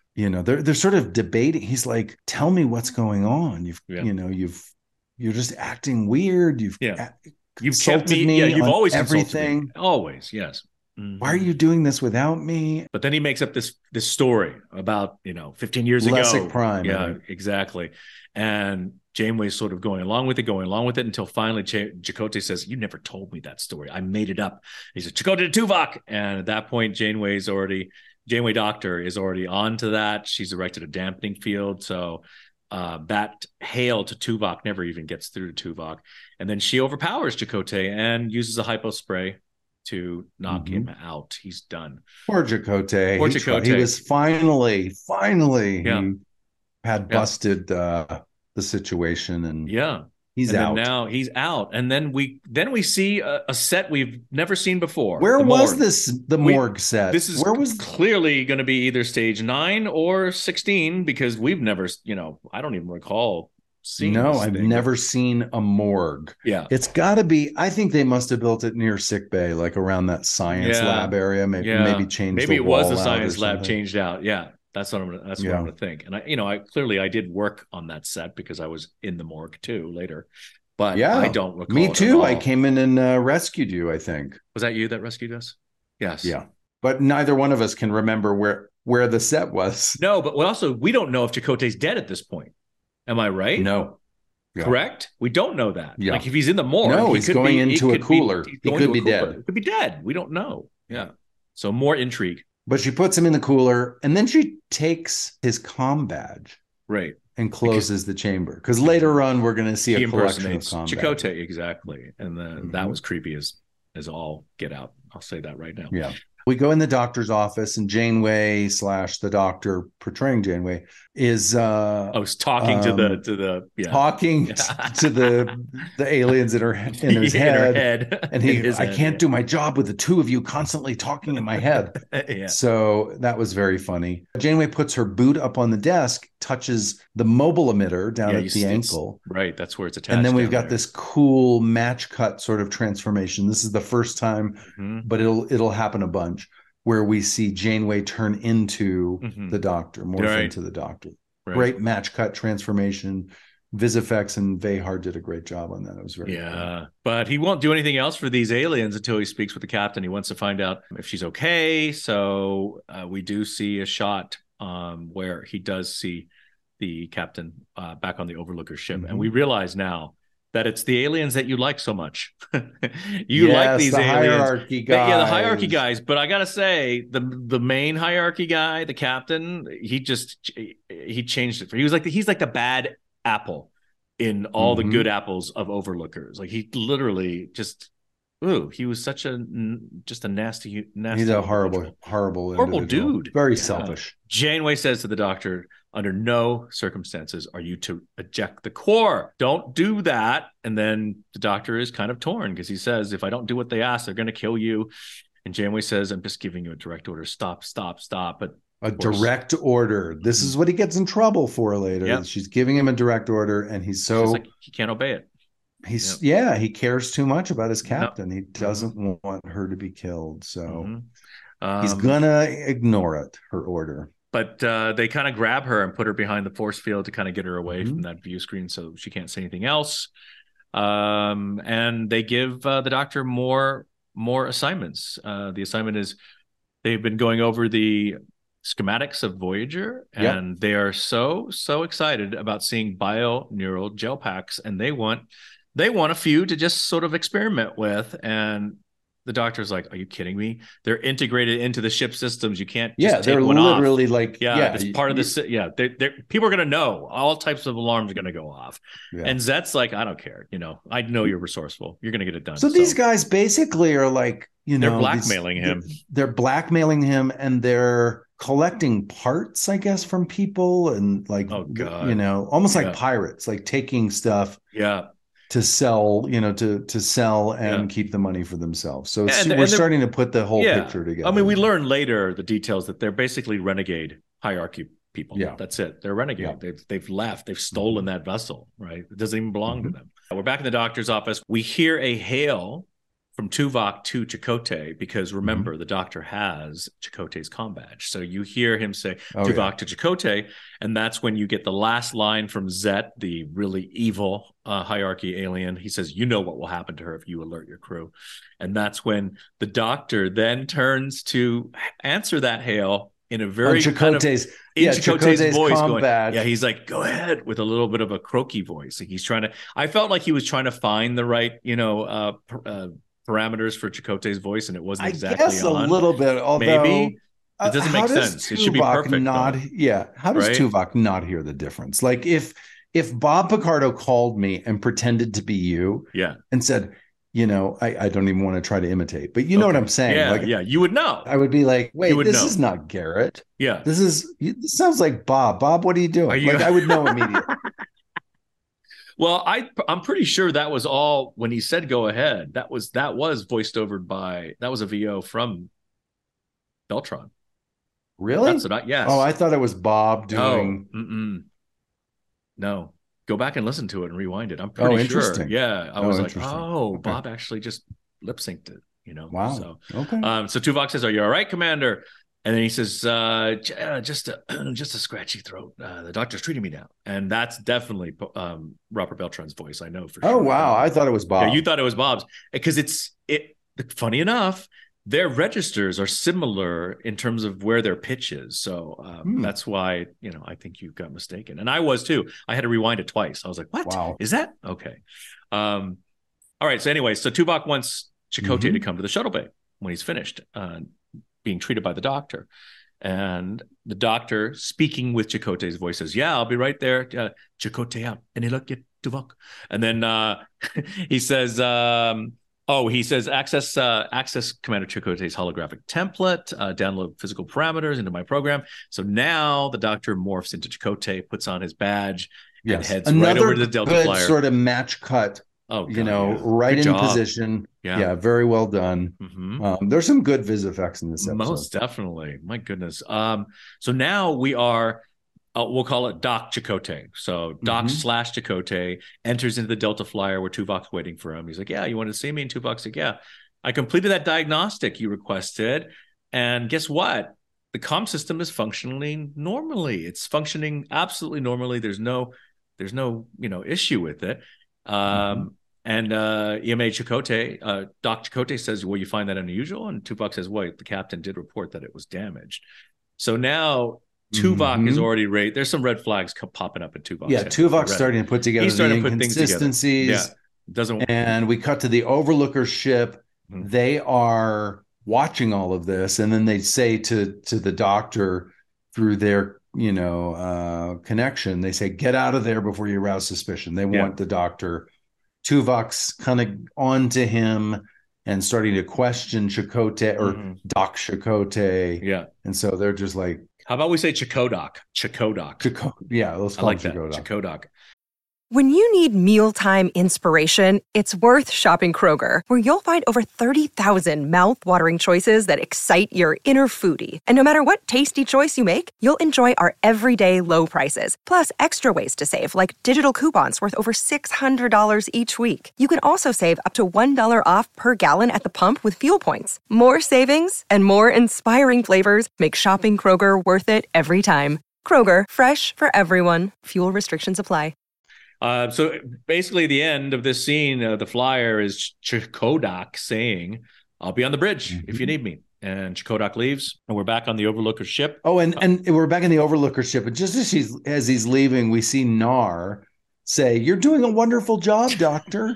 S1: you know, they're they're sort of debating. He's like, tell me what's going on. You've yeah. you know, you've you're just acting weird. You've
S2: yeah.
S1: a-
S2: You've kept me, me. Yeah, you've always everything. Me. Always, yes.
S1: Mm-hmm. Why are you doing this without me?
S2: But then he makes up this this story about, you know, fifteen years
S1: Lessig
S2: ago.
S1: Prime.
S2: Yeah,
S1: right?
S2: exactly. And Janeway's sort of going along with it, going along with it until finally Ch- Chakotay says, you never told me that story. I made it up. He said, Chakotay to Tuvok. And at that point, Janeway's already, Janeway Doctor is already on to that. She's erected a dampening field. So uh, that hail to Tuvok never even gets through to Tuvok. And then she overpowers Chakotay and uses a hypo spray to knock mm-hmm. him out. He's done.
S1: Poor Chakotay.
S2: Poor
S1: he,
S2: Chakotay.
S1: He was finally, finally,
S2: yeah.
S1: he had busted yeah. uh, the situation, and
S2: yeah,
S1: he's
S2: and
S1: out.
S2: Now he's out, and then we then we see a, a set we've never seen before.
S1: Where was this? The morgue
S2: we,
S1: set.
S2: This is
S1: where was
S2: clearly going to be either stage nine or sixteen because we've never, you know, I don't even recall.
S1: No, I've thing. never seen a morgue.
S2: Yeah.
S1: It's got to be, I think they must have built it near sick bay, like around that science
S2: yeah.
S1: lab area. Maybe
S2: yeah.
S1: maybe changed
S2: Maybe
S1: the
S2: it was
S1: wall
S2: the science
S1: out
S2: lab changed out. Yeah. That's what I'm gonna, that's
S1: yeah.
S2: what I'm going to think. And I, you know, I clearly I did work on that set because I was in the morgue too later. But yeah, I don't recall.
S1: Me too. I came in and uh, rescued you, I think.
S2: Was that you that rescued us? Yes.
S1: Yeah. But neither one of us can remember where where the set was.
S2: No, but also we don't know if Chakotay's dead at this point. Am I right?
S1: No.
S2: Yeah. Correct? We don't know that.
S1: Yeah.
S2: Like if he's in the morgue,
S1: no,
S2: he
S1: he's going
S2: be,
S1: into
S2: he
S1: a cooler.
S2: Be,
S1: he could be
S2: cooler.
S1: dead.
S2: He could be dead. We don't know. Yeah. So more intrigue.
S1: But she puts him in the cooler, and then she takes his comm badge,
S2: right,
S1: and closes because the chamber. Because later on, we're going to see a collection of comm
S2: Chakotay,
S1: badges.
S2: exactly, and then mm-hmm. that was creepy as as all get out. I'll say that right now.
S1: Yeah. We go in the doctor's office, and Janeway slash the doctor portraying Janeway is uh
S2: I was talking um, to the to the yeah.
S1: talking t- to the the aliens in her in his
S2: in
S1: head,
S2: her head.
S1: and he I
S2: head,
S1: can't
S2: yeah.
S1: do my job with the two of you constantly talking in my head.
S2: yeah.
S1: So that was very funny. Janeway puts her boot up on the desk, touches the mobile emitter down
S2: yeah,
S1: at the ankle.
S2: Right, that's where it's attached.
S1: And then we've got
S2: there.
S1: this cool match cut sort of transformation. This is the first time,
S2: mm-hmm.
S1: but it'll it'll happen a bunch, where we see Janeway turn into
S2: mm-hmm.
S1: the Doctor, morph
S2: right.
S1: into the Doctor.
S2: Right.
S1: Great match cut transformation. VisFX and Vehar did a great job on that. It was very
S2: yeah,
S1: cool.
S2: But he won't do anything else for these aliens until he speaks with the captain. He wants to find out if she's okay. So uh, we do see a shot um, where he does see the captain uh, back on the Overlooker ship,
S1: mm-hmm.
S2: and we realize now that it's the aliens that you like so much. you
S1: yes,
S2: like these
S1: the
S2: aliens.
S1: Hierarchy guys.
S2: Yeah, the hierarchy guys. But I gotta say, the the main hierarchy guy, the captain, he just he changed it for. He was like the, he's like the bad apple in all mm-hmm. the good apples of Overlookers. Like he literally just. Ooh, he was such a just a nasty, nasty.
S1: He's a horrible, horrible,
S2: horrible dude.
S1: Very
S2: yeah.
S1: selfish.
S2: Janeway says to the doctor, "Under no circumstances are you to eject the core. Don't do that." And then the doctor is kind of torn because he says, "If I don't do what they ask, they're going to kill you." And Janeway says, "I'm just giving you a direct order. Stop, stop, stop." But
S1: a direct order. This is what he gets in trouble for later.
S2: Yep.
S1: She's giving him a direct order, and he's so
S2: like he can't obey it.
S1: He's yep. yeah, he cares too much about his captain. Yep. He doesn't mm-hmm. want her to be killed, so
S2: mm-hmm. um,
S1: he's gonna ignore it. Her order.
S2: But uh, they kind of grab her and put her behind the force field to kind of get her away mm-hmm. from that view screen, so she can't say anything else. Um, and they give uh, the doctor more more assignments. Uh, the assignment is they've been going over the schematics of Voyager, and yep. they are so so excited about seeing bio-neural gel packs, and they want. They want a few to just sort of experiment with. And the doctor's like, are you kidding me? They're integrated into the ship systems. You can't just
S1: yeah,
S2: take
S1: they're
S2: one
S1: literally
S2: off.
S1: like,
S2: yeah,
S1: yeah,
S2: it's
S1: you,
S2: part of
S1: you,
S2: the, yeah, they're, they're, people are going to know. All types of alarms are going to go off. Yeah. And Zet's like, I don't care. You know, I know you're resourceful. You're going to get it done.
S1: So, so these guys basically are like, you know,
S2: they're blackmailing
S1: these,
S2: him.
S1: They're, they're blackmailing him, and they're collecting parts, I guess, from people, and like,
S2: oh, God.
S1: you know, almost like
S2: yeah.
S1: pirates, like taking stuff.
S2: Yeah.
S1: To sell, you know, to to sell and
S2: yeah.
S1: keep the money for themselves. So
S2: and,
S1: we're and starting to put the whole
S2: yeah.
S1: picture together.
S2: I mean, we learn later the details that they're basically renegade hierarchy people.
S1: Yeah,
S2: that's it. They're renegade. Yeah. They've they've left. They've stolen mm-hmm. that vessel. Right? It doesn't even belong
S1: mm-hmm.
S2: to them. We're back in the doctor's office. We hear a hail from Tuvok to Chakotay, because remember,
S1: Mhm.
S2: the Doctor has Chakotay's comm badge. So you hear him say
S1: Oh,
S2: Tuvok
S1: yeah.
S2: to Chakotay, and that's when you get the last line from Zet, the really evil uh, hierarchy alien. He says, "You know what will happen to her if you alert your crew." And that's when the Doctor then turns to answer that hail in a very
S1: On
S2: kind of
S1: Chakotay's,
S2: in
S1: yeah,
S2: Chakotay's,
S1: Chakotay's
S2: voice
S1: comm
S2: going,
S1: badge.
S2: yeah, he's like, "Go ahead," with a little bit of a croaky voice. Like he's trying to, I felt like he was trying to find the right, you know, uh, uh parameters for Chakotay's voice, and it wasn't
S1: I
S2: exactly
S1: guess a
S2: on.
S1: little bit, although
S2: Maybe
S1: uh,
S2: it doesn't
S1: how
S2: make
S1: does
S2: sense. It should be
S1: Tuvok
S2: perfect,
S1: not,
S2: though,
S1: yeah, how does
S2: right?
S1: Tuvok not hear the difference? Like if if Bob Picardo called me and pretended to be you
S2: Yeah.
S1: and said, you know, I, I don't even want to try to imitate, but you know
S2: Okay.
S1: what I'm saying?
S2: Yeah,
S1: Like,
S2: yeah, you would know.
S1: I would be like, wait,
S2: would
S1: this
S2: know.
S1: is not Garrett.
S2: Yeah.
S1: This is, this sounds like Bob. Bob, what are you doing?
S2: Are you-
S1: Like, I would know immediately.
S2: Well, I I'm pretty sure that was all when he said "go ahead." That was that was voiced over by that was a V O from Beltron.
S1: Really?
S2: That's what I yes.
S1: Oh, I thought it was Bob doing.
S2: No, mm-mm. no. Go back and listen to it and rewind it. I'm
S1: Oh,
S2: pretty sure.
S1: interesting.
S2: Yeah, I
S1: Oh,
S2: was like,
S1: interesting.
S2: oh,
S1: Okay.
S2: Bob actually just lip synced it. You know.
S1: Wow.
S2: So
S1: Okay.
S2: Um, so Tuvok says, "Are you all right, Commander?" And then he says, uh, j- uh, "Just a just a scratchy throat. Uh, the doctor's treating me now." And that's definitely um, Robert Beltran's voice. I know for
S1: Oh,
S2: sure.
S1: wow. I thought it was Bob.
S2: Yeah, you thought it was Bob's because it's it. Funny enough, their registers are similar in terms of where their pitch is. So um,
S1: Hmm.
S2: that's why you know I think you got mistaken, and I was too. I had to rewind it twice. I was like, "What
S1: Wow.
S2: is that?" Okay. Um, all right. So anyway, so Tuvok wants Chakotay
S1: Mhm.
S2: to come to the shuttle bay when he's finished uh, being treated by the doctor. And the doctor, speaking with Chakotay's voice, says, "Yeah, I'll be right there. Uh, Chakotay out. Any luck yet, Tuvok?" And then uh, he says, um, "Oh, he says access uh, access Commander Chakotay's holographic template, uh, download physical parameters into my program." So now the doctor morphs into Chakotay, puts on his badge, and
S1: Yes.
S2: heads
S1: Another
S2: right over to the Delta
S1: good
S2: Flyer.
S1: sort of match cut.
S2: Oh,
S1: you
S2: God,
S1: know,
S2: yeah.
S1: right
S2: Good
S1: in
S2: job.
S1: position.
S2: Yeah.
S1: Yeah, very well done.
S2: Mhm.
S1: Um, there's some good vis effects in this episode.
S2: Most definitely. My goodness. Um, so now we are, uh, we'll call it Doc Chakotay. So Doc
S1: Mhm.
S2: slash Chakotay enters into the Delta Flyer where Tuvok's waiting for him. He's like, "Yeah, you wanted to see me?" And Tuvok's like, "Yeah, I completed that diagnostic you requested. And guess what? The comm system is functioning normally. It's functioning absolutely normally. There's no, there's no, you know, issue with it." Um,
S1: Mm-hmm.
S2: And uh, E M A Chakotay, uh, Doc Chakotay says, "Well, you find that unusual?" And Tuvok says, "Wait, the captain did report that it was damaged." So now Tuvok
S1: Mhm.
S2: is already ready. There's some red flags co- popping up in Tuvok's
S1: Yeah,
S2: head
S1: Tuvok's
S2: already.
S1: starting to put together
S2: He's starting
S1: the
S2: to put things together.
S1: inconsistencies.
S2: Yeah, doesn't
S1: And we cut to the Overlooker ship.
S2: Mhm.
S1: They are watching all of this, and then they say to to the doctor through their you know uh, connection, they say, "Get out of there before you arouse suspicion." They
S2: Yeah.
S1: want the doctor. Tuvok's kind of onto him and starting to question Chakotay or
S2: Mhm.
S1: Doc Chakotay.
S2: Yeah.
S1: And so they're just like,
S2: How about we say Chakodoc? Chakodoc.
S1: Chako- yeah, let's
S2: I
S1: call
S2: like
S1: him
S2: that.
S1: Chakodoc.
S2: Chakodoc.
S3: When you need mealtime inspiration, it's worth shopping Kroger, where you'll find over thirty thousand mouthwatering choices that excite your inner foodie. And no matter what tasty choice you make, you'll enjoy our everyday low prices, plus extra ways to save, like digital coupons worth over six hundred dollars each week. You can also save up to one dollar off per gallon at the pump with fuel points. More savings and more inspiring flavors make shopping Kroger worth it every time. Kroger, fresh for everyone. Fuel restrictions apply.
S2: Uh, so basically, the end of this scene, uh, the flyer is Chakodoc saying, "I'll be on the bridge
S1: Mm-hmm.
S2: if you need me." And Chakodoc leaves, and we're back on the Overlooker ship.
S1: Oh, and and we're back in the Overlooker ship. And just as she's as he's leaving, we see Nar say, "You're doing a wonderful job, Doctor."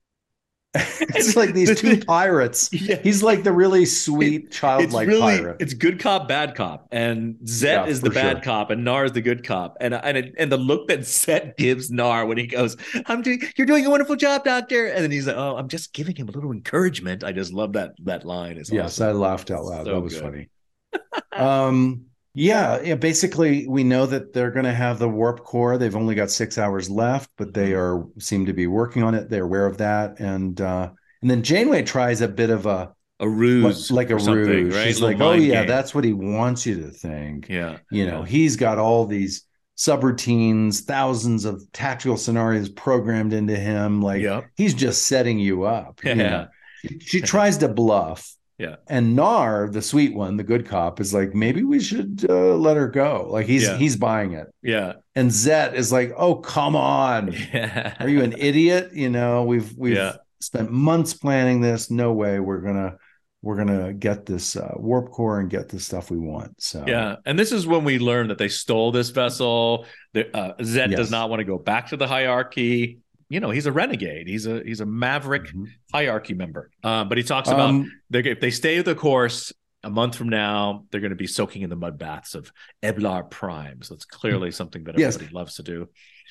S1: It's like these two pirates.
S2: Yeah.
S1: He's like the really sweet,
S2: It's
S1: childlike
S2: really
S1: pirate.
S2: it's good cop, bad cop, and Zet
S1: Yeah,
S2: is the
S1: for
S2: bad
S1: sure.
S2: cop, and Nar is the good cop. And and it, and the look that Zet gives Nar when he goes, "I'm doing, you're doing a wonderful job, Doctor," and then he's like, "Oh, I'm just giving him a little encouragement." I just love that that line. It's
S1: Yes,
S2: awesome.
S1: I laughed out loud.
S2: So
S1: that was
S2: good.
S1: funny. um, yeah, yeah. Basically, we know that they're going to have the warp core. They've only got six hours left, but they are seem to be working on it. They're aware of that, and uh, and then Janeway tries a bit of a
S2: A ruse,
S1: like, like a
S2: or something,
S1: ruse.
S2: right?
S1: She's
S2: Little
S1: like, "Oh
S2: mind
S1: yeah,
S2: game.
S1: that's what he wants you to think."
S2: Yeah,
S1: You know,
S2: yeah.
S1: he's got all these subroutines, thousands of tactical scenarios programmed into him. Like
S2: Yep.
S1: he's just setting you up. you
S2: Yeah.
S1: know? She tries to bluff.
S2: Yeah.
S1: And Nar, the sweet one, the good cop, is like, maybe we should uh, let her go. Like he's
S2: Yeah.
S1: he's buying it.
S2: Yeah.
S1: And Zet is like, oh, come on.
S2: Yeah.
S1: Are you an idiot? You know, we've we've
S2: Yeah.
S1: spent months planning this. No way we're gonna we're gonna get this uh, warp core and get the stuff we want. So
S2: yeah. And this is when we learn that they stole this vessel. The, uh, Zet
S1: Yes.
S2: does not want to go back to the hierarchy. You know, he's a renegade. He's a he's a maverick
S1: Mhm.
S2: hierarchy member. Um, but he talks about
S1: Um,
S2: they're, if they stay the course, a month from now, they're going to be soaking in the mud baths of Eblar Prime. So it's clearly something that
S1: Yes.
S2: everybody loves to do.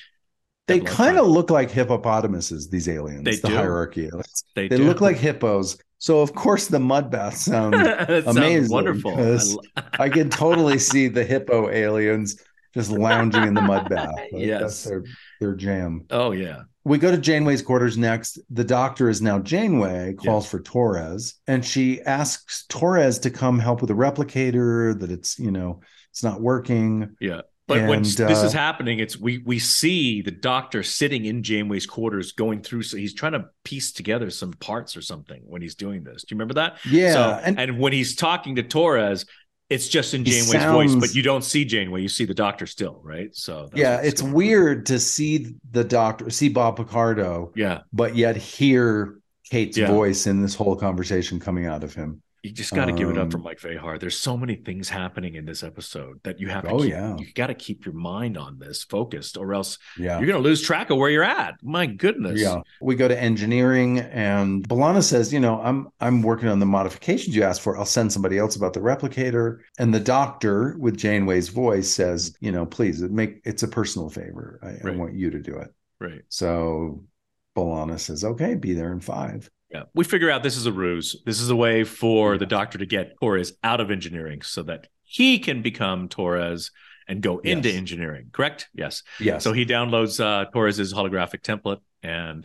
S1: they
S2: Eblar
S1: kind of
S2: Prime.
S1: look like hippopotamuses, these aliens,
S2: They
S1: the
S2: do.
S1: hierarchy aliens.
S2: They,
S1: They
S2: do.
S1: look like hippos. So of course the mud baths sound
S2: That sounds
S1: amazing.
S2: wonderful. I
S1: because
S2: lo-
S1: I can totally see the hippo aliens just lounging in the mud bath. Like,
S2: Yes.
S1: That's their, their jam.
S2: Oh yeah.
S1: We go to Janeway's quarters next. The doctor is now Janeway, calls for Torres, and she asks Torres to come help with the replicator, that it's, you know, it's not working.
S2: Yeah. But when
S1: And,
S2: this is
S1: uh,
S2: happening, it's we we see the doctor sitting in Janeway's quarters going through. So he's trying to piece together some parts or something when he's doing this. Do you remember that?
S1: Yeah.
S2: So,
S1: and
S2: and when he's talking to Torres, it's just in
S1: He
S2: Janeway's voice,
S1: sounds-
S2: but you don't see Janeway. You see the doctor still, right? So that's
S1: yeah,
S2: what's
S1: it's
S2: going on.
S1: weird to see the doctor, see Bob Picardo,
S2: Yeah.
S1: but yet hear Kate's
S2: Yeah.
S1: voice in this whole conversation coming out of him.
S2: You just got to give it up for
S1: Um,
S2: Mike Vehar. There's so many things happening in this episode that you have to
S1: Oh,
S2: keep,
S1: yeah.
S2: you got to keep your mind on this focused, or else
S1: Yeah.
S2: you're going to lose track of where you're at. My goodness.
S1: Yeah. We go to engineering, and B'Elanna says, you know, I'm I'm working on the modifications you asked for. I'll send somebody else about the replicator. And the doctor with Janeway's voice says, you know, please make it's a personal favor. I, I
S2: Right.
S1: want you to do it.
S2: Right.
S1: So B'Elanna says, okay, be there in five.
S2: Yeah. We figure out this is a ruse. This is a way for the doctor to get Torres out of engineering so that he can become Torres and go into
S1: Yes.
S2: engineering. Correct? Yes.
S1: Yes.
S2: So he downloads uh, Torres's holographic template, and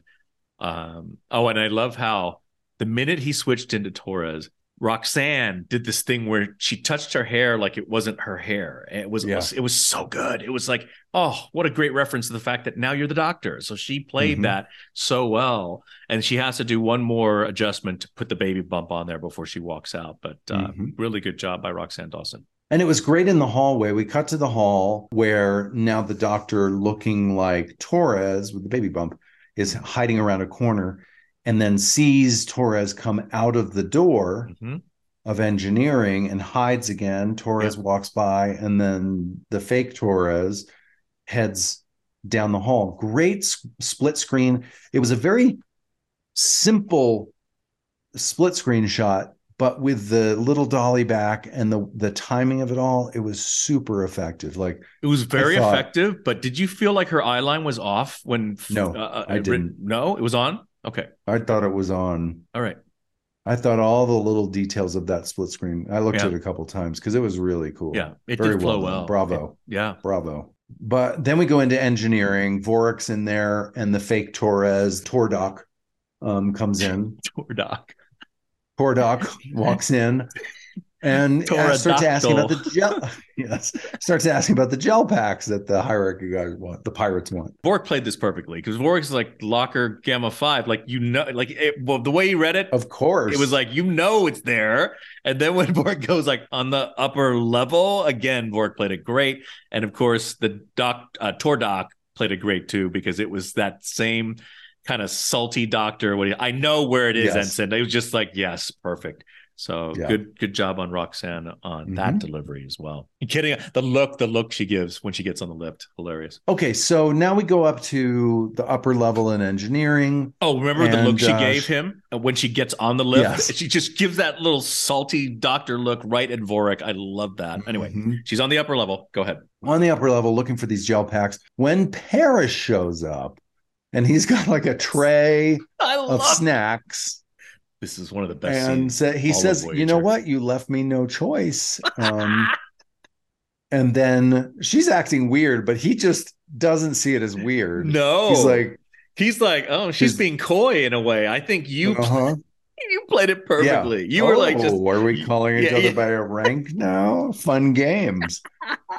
S2: um, oh, and I love how the minute he switched into Torres, Roxanne did this thing where she touched her hair like it wasn't her hair. And it was
S1: Yeah.
S2: it was so good. It was like, oh, what a great reference to the fact that now you're the doctor. So she played
S1: Mhm.
S2: that so well, and she has to do one more adjustment to put the baby bump on there before she walks out. But uh,
S1: Mhm.
S2: really good job by Roxanne Dawson.
S1: And it was great in the hallway. We cut to the hall where now the doctor, looking like Torres with the baby bump, is hiding around a corner, and then sees Torres come out of the door
S2: Mhm.
S1: of engineering and hides again. Torres
S2: Yep.
S1: walks by, and then the fake Torres heads down the hall. Great s- split screen. It was a very simple split screen shot, but with the little dolly back and the the timing of it all, it was super effective. Like,
S2: It was very
S1: thought-
S2: effective, but did you feel like her eye line was off when?
S1: No,
S2: uh,
S1: I
S2: it-
S1: didn't.
S2: No, it was on. Okay,
S1: I thought it was on.
S2: all right.
S1: I thought all the little details of that split screen. I looked
S2: Yeah.
S1: at it a couple times because it was really cool.
S2: Yeah, it
S1: Very
S2: did flow
S1: well done.
S2: well.
S1: Bravo.
S2: It- yeah,
S1: Bravo. But then we go into engineering. Vorik's in there, and the fake Torres, Tordok, um, comes in.
S2: poor doc.
S1: Tordok walks in and uh, starts asking about the
S2: Pterodactyl.
S1: gel. Yes, starts asking about the gel packs that the hierarchy guys want, the pirates want.
S2: Vorik played this perfectly because Vorik's like Locker Gamma Five, like you know, like it, well, the way he read it,
S1: Of course,
S2: it was like you know it's there. And then when Vorik goes like on the upper level again, Vorik played it great, and of course the doc uh, Tordok played it great too because it was that same kind of salty doctor. What he, I know where it is,
S1: Yes.
S2: Ensign. It was just like yes, perfect. So
S1: Yeah.
S2: good, good job on Roxanne on
S1: Mhm.
S2: that delivery as well. You kidding? The look, the look she gives when she gets on the lift, hilarious.
S1: Okay, so now we go up to the upper level in engineering.
S2: Oh, remember the
S1: And,
S2: look she
S1: uh,
S2: gave him when she gets on the lift?
S1: Yes.
S2: She just gives that little salty doctor look right at Vorik. I love that. Anyway,
S1: Mhm.
S2: she's on the upper level. Go ahead.
S1: On the upper level looking for these gel packs when Paris shows up, and he's got like a tray
S2: I
S1: of
S2: love
S1: snacks.
S2: this. Is one of the best
S1: And
S2: scenes.
S1: sa- he
S2: all of
S1: says, you know
S2: Voyager.
S1: what? You left me no choice. Um, and then she's acting weird, but he just doesn't see it as weird.
S2: No,
S1: He's like,
S2: he's like, oh, she's
S1: He's-
S2: being coy in a way. I think you
S1: uh-huh.
S2: you played it perfectly. You were like, just
S1: Oh, are we calling each
S2: yeah,
S1: other
S2: yeah.
S1: by a rank now? Fun games.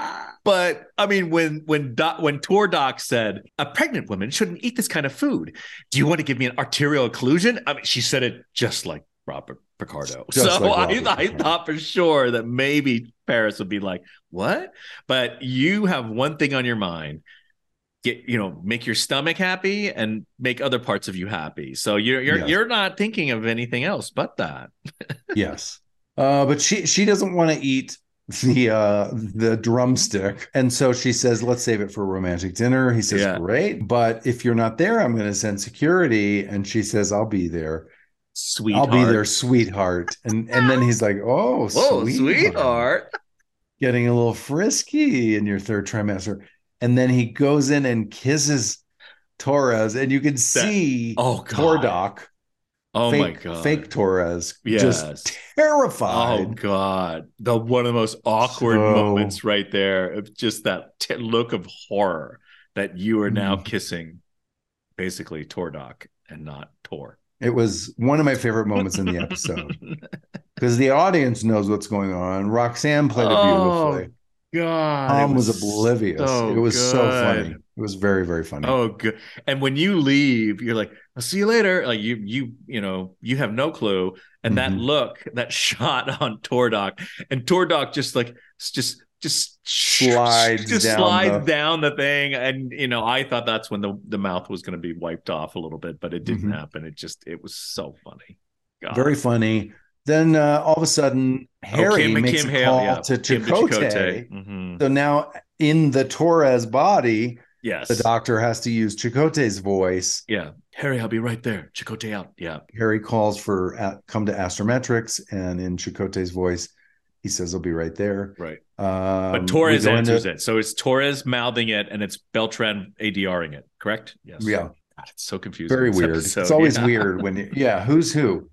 S2: But I mean, when when doc, when Tour Doc said a pregnant woman shouldn't eat this kind of food, do you want to give me an arterial occlusion? I mean, she said it just like Robert Picardo. Just so like I, I thought for sure that maybe Paris would be like, what? But you have one thing on your mind. Get, you know, make your stomach happy and make other parts of you happy. So you're you're yes. you're not thinking of anything else but that.
S1: Yes. Uh, but she she doesn't want to eat the uh the drumstick, and so she says, let's save it for a romantic dinner. He says, yeah. great, but if you're not there, I'm going to send security. And she says, I'll be there.
S2: Sweetheart.
S1: I'll be there, sweetheart. And and then he's like, oh,
S2: Whoa,
S1: sweetheart.
S2: sweetheart.
S1: Getting a little frisky in your third trimester. And then he goes in and kisses Torres, and you can see that, oh, Tour Doc,
S2: oh
S1: fake,
S2: my god,
S1: fake Torres,
S2: yes.
S1: just terrified.
S2: Oh god, the one of the most awkward so... moments right there of just that t- look of horror that you are now mm. kissing, basically Tour Doc and not Tor.
S1: It was one of my favorite moments in the episode because the audience knows what's going on. Roxanne played it
S2: oh.
S1: beautifully.
S2: God,
S1: Tom was, was oblivious.
S2: So
S1: it was
S2: good.
S1: so funny. It was very, very funny.
S2: Oh, good. And when you leave, you're like, "I'll see you later." Like you, you, you know, you have no clue. And mm-hmm. that look, that shot on Tour Doc, and Tour Doc just like just just
S1: slides
S2: just
S1: down
S2: slides
S1: the...
S2: down the thing. And you know, I thought that's when the the mouth was going to be wiped off a little bit, but it didn't mm-hmm. happen. It just it was so funny. God.
S1: Very funny. Then uh, all of a sudden, Harry oh, Kim, makes Kim, a call yeah. to Chakotay. Chakotay. Mm-hmm. So now in the Torres body,
S2: yes,
S1: the doctor has to use Chakotay's voice.
S2: Yeah. Harry, I'll be right there. Chakotay out. Yeah.
S1: Harry calls for uh, come to Astrometrics, and in Chakotay's voice, he says, I'll be right there.
S2: Right.
S1: Um,
S2: but Torres answers into... it. So it's Torres mouthing it, and it's Beltran ADRing it. Correct? Yes.
S1: Yeah.
S2: God, it's so confusing.
S1: Very weird. Episode. It's always yeah. weird when you, yeah, who's who?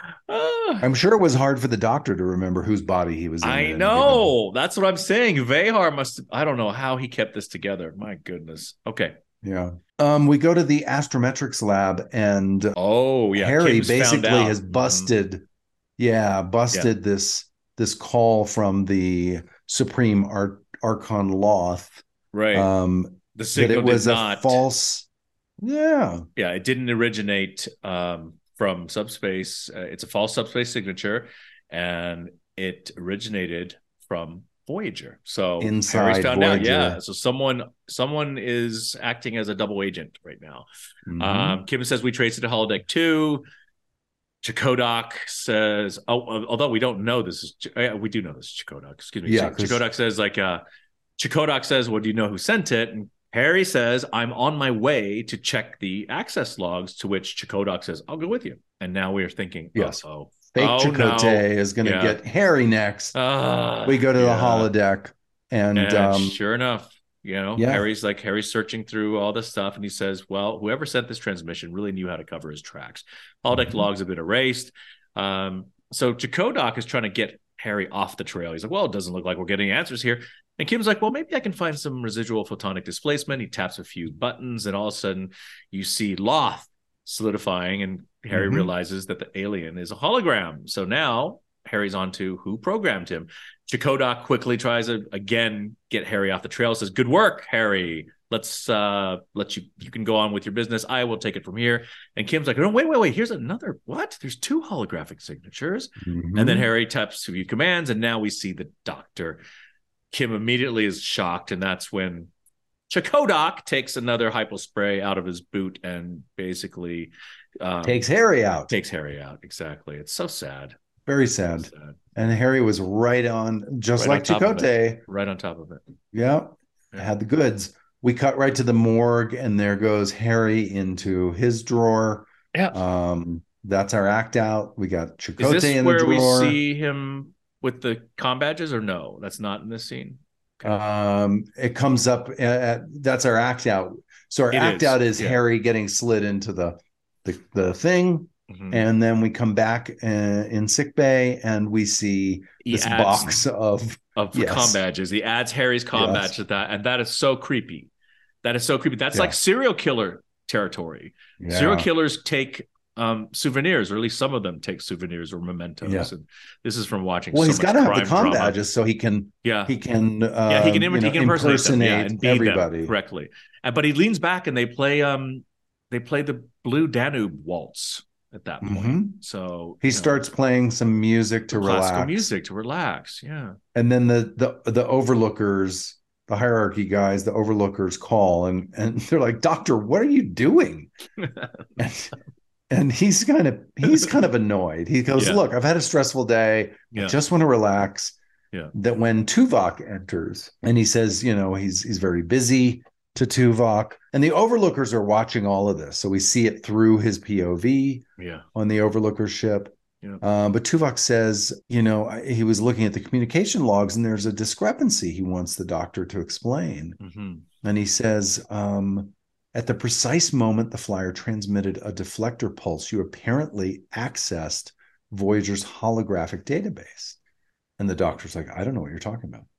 S1: Uh, I'm sure it was hard for the doctor to remember whose body he was in.
S2: I know. That's what I'm saying. Vehar must, I don't know how he kept this together. My goodness. Okay.
S1: Yeah. Um, we go to the Astrometrics lab, and
S2: oh yeah,
S1: Harry
S2: Kim's
S1: basically has busted, mm-hmm. yeah, busted yeah. this this call from the Supreme Ar- Archon Loth.
S2: Right.
S1: Um,
S2: the signal
S1: that it was
S2: did
S1: a
S2: not.
S1: false. Yeah.
S2: Yeah, it didn't originate um, from subspace. Uh, it's a false subspace signature, and it originated from Voyager. So
S1: Inside
S2: Harry's found
S1: Voyager.
S2: out. Yeah. So someone someone is acting as a double agent right now. Mm-hmm. Um, Kim says we trace it to holodeck two. Chakotay says, oh, although we don't know this is, uh, we do know this is Chakotay. Excuse me.
S1: Yeah,
S2: Chakotay says like, uh, Chakotay says, well, do you know who sent it? And Harry says, I'm on my way to check the access logs, to which Chakotay says, I'll go with you. And now we're thinking,
S1: yes.
S2: oh,
S1: fake
S2: oh,
S1: Chakotay
S2: no.
S1: is going to
S2: yeah.
S1: get Harry next.
S2: Uh,
S1: we go to
S2: yeah.
S1: the holodeck, and,
S2: and
S1: um,
S2: sure enough, you know,
S1: yeah.
S2: Harry's like, Harry's searching through all this stuff, and he says, well, whoever sent this transmission really knew how to cover his tracks. Holodeck mm-hmm. logs have been erased. Um, so Chakotay is trying to get Harry off the trail. He's like, well, it doesn't look like we're getting answers here. And Kim's like, well, maybe I can find some residual photonic displacement. He taps a few buttons, and all of a sudden you see Loth solidifying, and Harry mm-hmm. realizes that the alien is a hologram. So now Harry's on to who programmed him. Chakotay quickly tries to, again, get Harry off the trail, says, good work, Harry. Let's uh, let you, you can go on with your business. I will take it from here. And Kim's like, no, wait, wait, wait. Here's another, what? There's two holographic signatures. Mm-hmm. And then Harry taps a few commands, and now we see the doctor. Kim immediately is shocked, and that's when Chakotay takes another hypospray out of his boot and basically um,
S1: takes Harry out.
S2: Takes Harry out, exactly. It's so sad.
S1: Very sad. So sad. And Harry was right on, just
S2: right
S1: like
S2: on
S1: Chakotay.
S2: Right on top of it.
S1: Yeah, yeah, had the goods. We cut right to the morgue, and there goes Harry into his drawer.
S2: Yeah.
S1: Um, that's our act out. We got Chakotay
S2: Is this
S1: in
S2: where
S1: the drawer.
S2: we see him with the comm badges, or no? That's not in this scene.
S1: Okay. Um, it comes up at, at that's our act out. So our
S2: it
S1: act
S2: is.
S1: out is
S2: yeah.
S1: Harry getting slid into the the, the thing, mm-hmm. and then we come back uh, in sick bay, and we see
S2: he
S1: this box of
S2: of
S1: yes.
S2: comm badges. He adds Harry's comm
S1: yes.
S2: badge to that, and that is so creepy. That is so creepy. That's
S1: yeah.
S2: like serial killer territory.
S1: Yeah.
S2: Serial killers take um, souvenirs, or at least some of them take souvenirs or mementos.
S1: Yeah.
S2: And this is from watching.
S1: Well,
S2: so
S1: he's got to have the com badges so he can.
S2: Yeah,
S1: he can. Uh,
S2: yeah, he can, imi-
S1: you know,
S2: he can impersonate,
S1: impersonate
S2: them, yeah, and be
S1: everybody
S2: them correctly. And, but he leans back and they play. Um, they play the Blue Danube Waltz at that point.
S1: Mm-hmm.
S2: So
S1: he
S2: know,
S1: starts playing some music to relax.
S2: Classical music to relax. Yeah.
S1: And then the the the overlookers, the hierarchy guys, the overlookers call and and they're like, "Doctor, what are you doing?" and, and he's kind of he's kind of annoyed. He goes,
S2: Yeah.
S1: "Look, I've had a stressful day.
S2: Yeah.
S1: I just want to relax."
S2: Yeah.
S1: That when Tuvok enters and he says, you know, he's he's very busy to Tuvok, and the overlookers are watching all of this. So we see it through his P O V
S2: Yeah.
S1: on the overlooker ship.
S2: Yeah.
S1: Um, but Tuvok says, you know, he was looking at the communication logs and there's a discrepancy he wants the doctor to explain.
S2: Mm-hmm.
S1: And he says, um, at the precise moment the flyer transmitted a deflector pulse, you apparently accessed Voyager's holographic database. And the doctor's like, I don't know what you're talking about.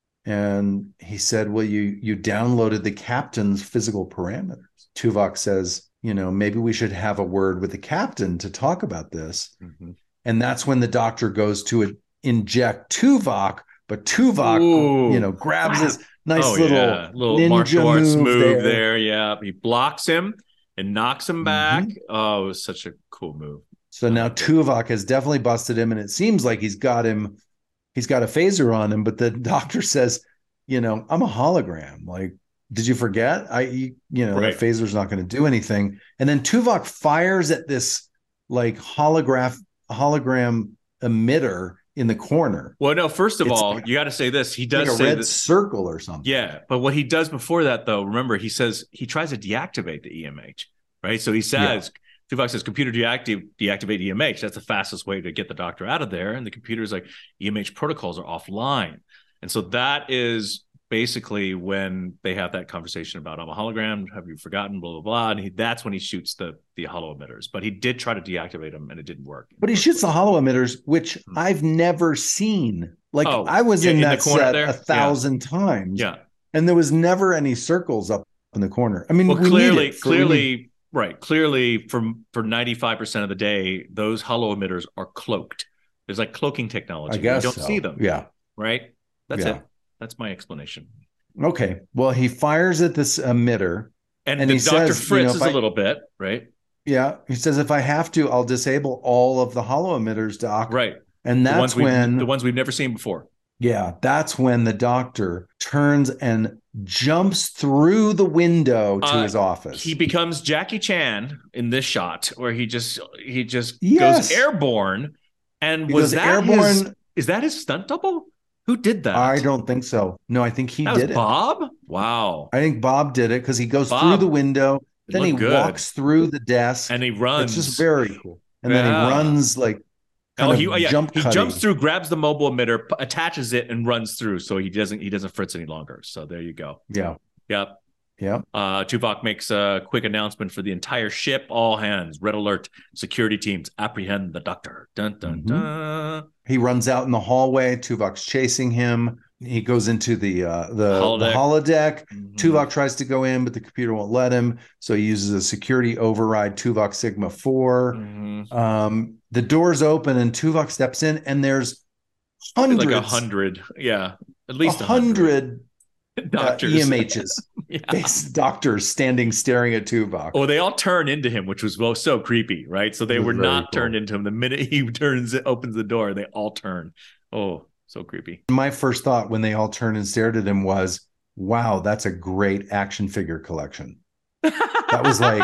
S1: And he said, well, you you downloaded the captain's physical parameters. Tuvok says, you know, maybe we should have a word with the captain to talk about this.
S2: Mm-hmm.
S1: And that's when the doctor goes to inject Tuvok, but Tuvok, Ooh. you know, grabs this nice
S2: oh,
S1: little,
S2: yeah. little
S1: ninja
S2: martial arts
S1: move,
S2: move
S1: there.
S2: there. Yeah. He blocks him and knocks him back.
S1: Mm-hmm.
S2: Oh, it was such a cool move.
S1: So now Tuvok has definitely busted him, and it seems like he's got him, he's got a phaser on him, but the doctor says, you know, I'm a hologram. Like, did you forget? I, you know,
S2: right.
S1: that phaser's not going to do anything. And then Tuvok fires at this like holograph, hologram emitter in the corner.
S2: Well, no, first of
S1: It's
S2: all,
S1: like,
S2: you got to say this. He does
S1: like a
S2: say
S1: red
S2: this.
S1: circle or something.
S2: Yeah. But what he does before that, though, remember, he says he tries to deactivate the E M H, right? So he says, yeah. Tuvok says, computer deactivate, deactivate E M H. That's the fastest way to get the doctor out of there. And the computer's like, E M H protocols are offline. And so that is basically when they have that conversation about, I'm a hologram, have you forgotten, blah, blah, blah. And he, that's when he shoots the, the hollow emitters. But he did try to deactivate them, and it didn't work.
S1: But he shoots the hollow emitters, which mm-hmm. I've never seen. Like,
S2: oh,
S1: I was
S2: yeah,
S1: in,
S2: in
S1: that set
S2: there?
S1: a thousand
S2: yeah.
S1: times.
S2: Yeah.
S1: And there was never any circles up in the corner. I mean,
S2: well,
S1: we
S2: clearly,
S1: for,
S2: clearly,
S1: need...
S2: right. Clearly, for, for ninety-five percent of the day, those hollow emitters are cloaked. There's like cloaking technology.
S1: I guess
S2: you don't
S1: so.
S2: see them.
S1: Yeah.
S2: Right. That's
S1: yeah.
S2: it. That's my explanation.
S1: Okay. Well, he fires at this emitter.
S2: And,
S1: and
S2: the
S1: he
S2: Doctor
S1: says,
S2: Fritz
S1: you know,
S2: is
S1: I,
S2: a little bit, right?
S1: Yeah. He says, if I have to, I'll disable all of the hollow emitters, Doc.
S2: Right.
S1: And that's
S2: the
S1: when...
S2: the ones we've never seen before.
S1: Yeah. That's when the doctor turns and jumps through the window to uh, his office.
S2: He becomes Jackie Chan in this shot, where he just he just
S1: yes.
S2: goes airborne. And
S1: he
S2: was that
S1: airborne...
S2: his, is that his stunt double? Who did that?
S1: I don't think so. No, I think he
S2: that
S1: did
S2: was
S1: it.
S2: Bob? Wow.
S1: I think Bob did it because he goes
S2: Bob.
S1: through the window, then he
S2: good.
S1: walks through the desk,
S2: and he runs.
S1: It's just very cool. And
S2: yeah.
S1: then he runs like
S2: oh, he, yeah.
S1: jump
S2: he jumps through, grabs the mobile emitter, p- attaches it, and runs through. So he doesn't he doesn't fritz any longer. So there you go.
S1: Yeah.
S2: Yep.
S1: Yeah.
S2: Uh, Tuvok makes a quick announcement for the entire ship. All hands, red alert, security teams, apprehend the doctor. Dun, dun,
S1: mm-hmm.
S2: dun.
S1: He runs out in the hallway. Tuvok's chasing him. He goes into the uh, the holodeck. The holodeck. Mm-hmm. Tuvok tries to go in, but the computer won't let him. So he uses a security override, Tuvok Sigma four. Mm-hmm. Um, the doors open and Tuvok steps in, and there's hundreds.
S2: Like a hundred. Yeah. At least
S1: a hundred.
S2: Doctors,
S1: uh, E M Hs, yeah. doctors standing staring at Tuvok.
S2: Oh, they all turn into him, which was well, so creepy, right? So they were not cool. turned into him. The minute he turns, it opens the door, they all turn. Oh, so creepy.
S1: My first thought when they all turned and stared at him was, "Wow, that's a great action figure collection." That was like,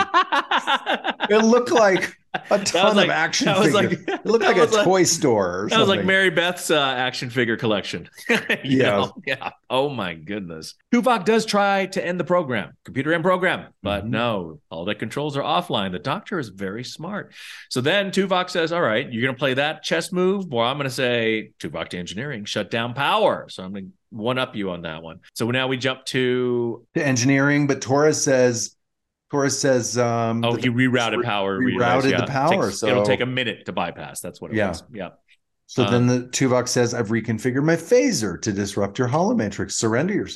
S1: it looked like a ton
S2: like,
S1: of action figures.
S2: Like,
S1: it looked like a
S2: like,
S1: toy store. Or
S2: that was like Mary Beth's uh, action figure collection.
S1: Yeah.
S2: Yeah. Oh my goodness. Tuvok does try to end the program, computer end program, but mm-hmm. no, all the controls are offline. The doctor is very smart. So then Tuvok says, all right, you're going to play that chess move? Well, I'm going to say Tuvok to engineering, shut down power. So I'm going to one up you on that one. So now we jump to...
S1: to engineering, but Torres says, Torres says, um,
S2: "Oh, he rerouted power.
S1: Rerouted yeah. the power.
S2: Takes,
S1: so
S2: it'll take a minute to bypass. That's what it
S1: yeah.
S2: was. Yeah.
S1: So
S2: uh,
S1: then the Tuvok says, "I've reconfigured my phaser to disrupt your holomatrix. Surrender yourself."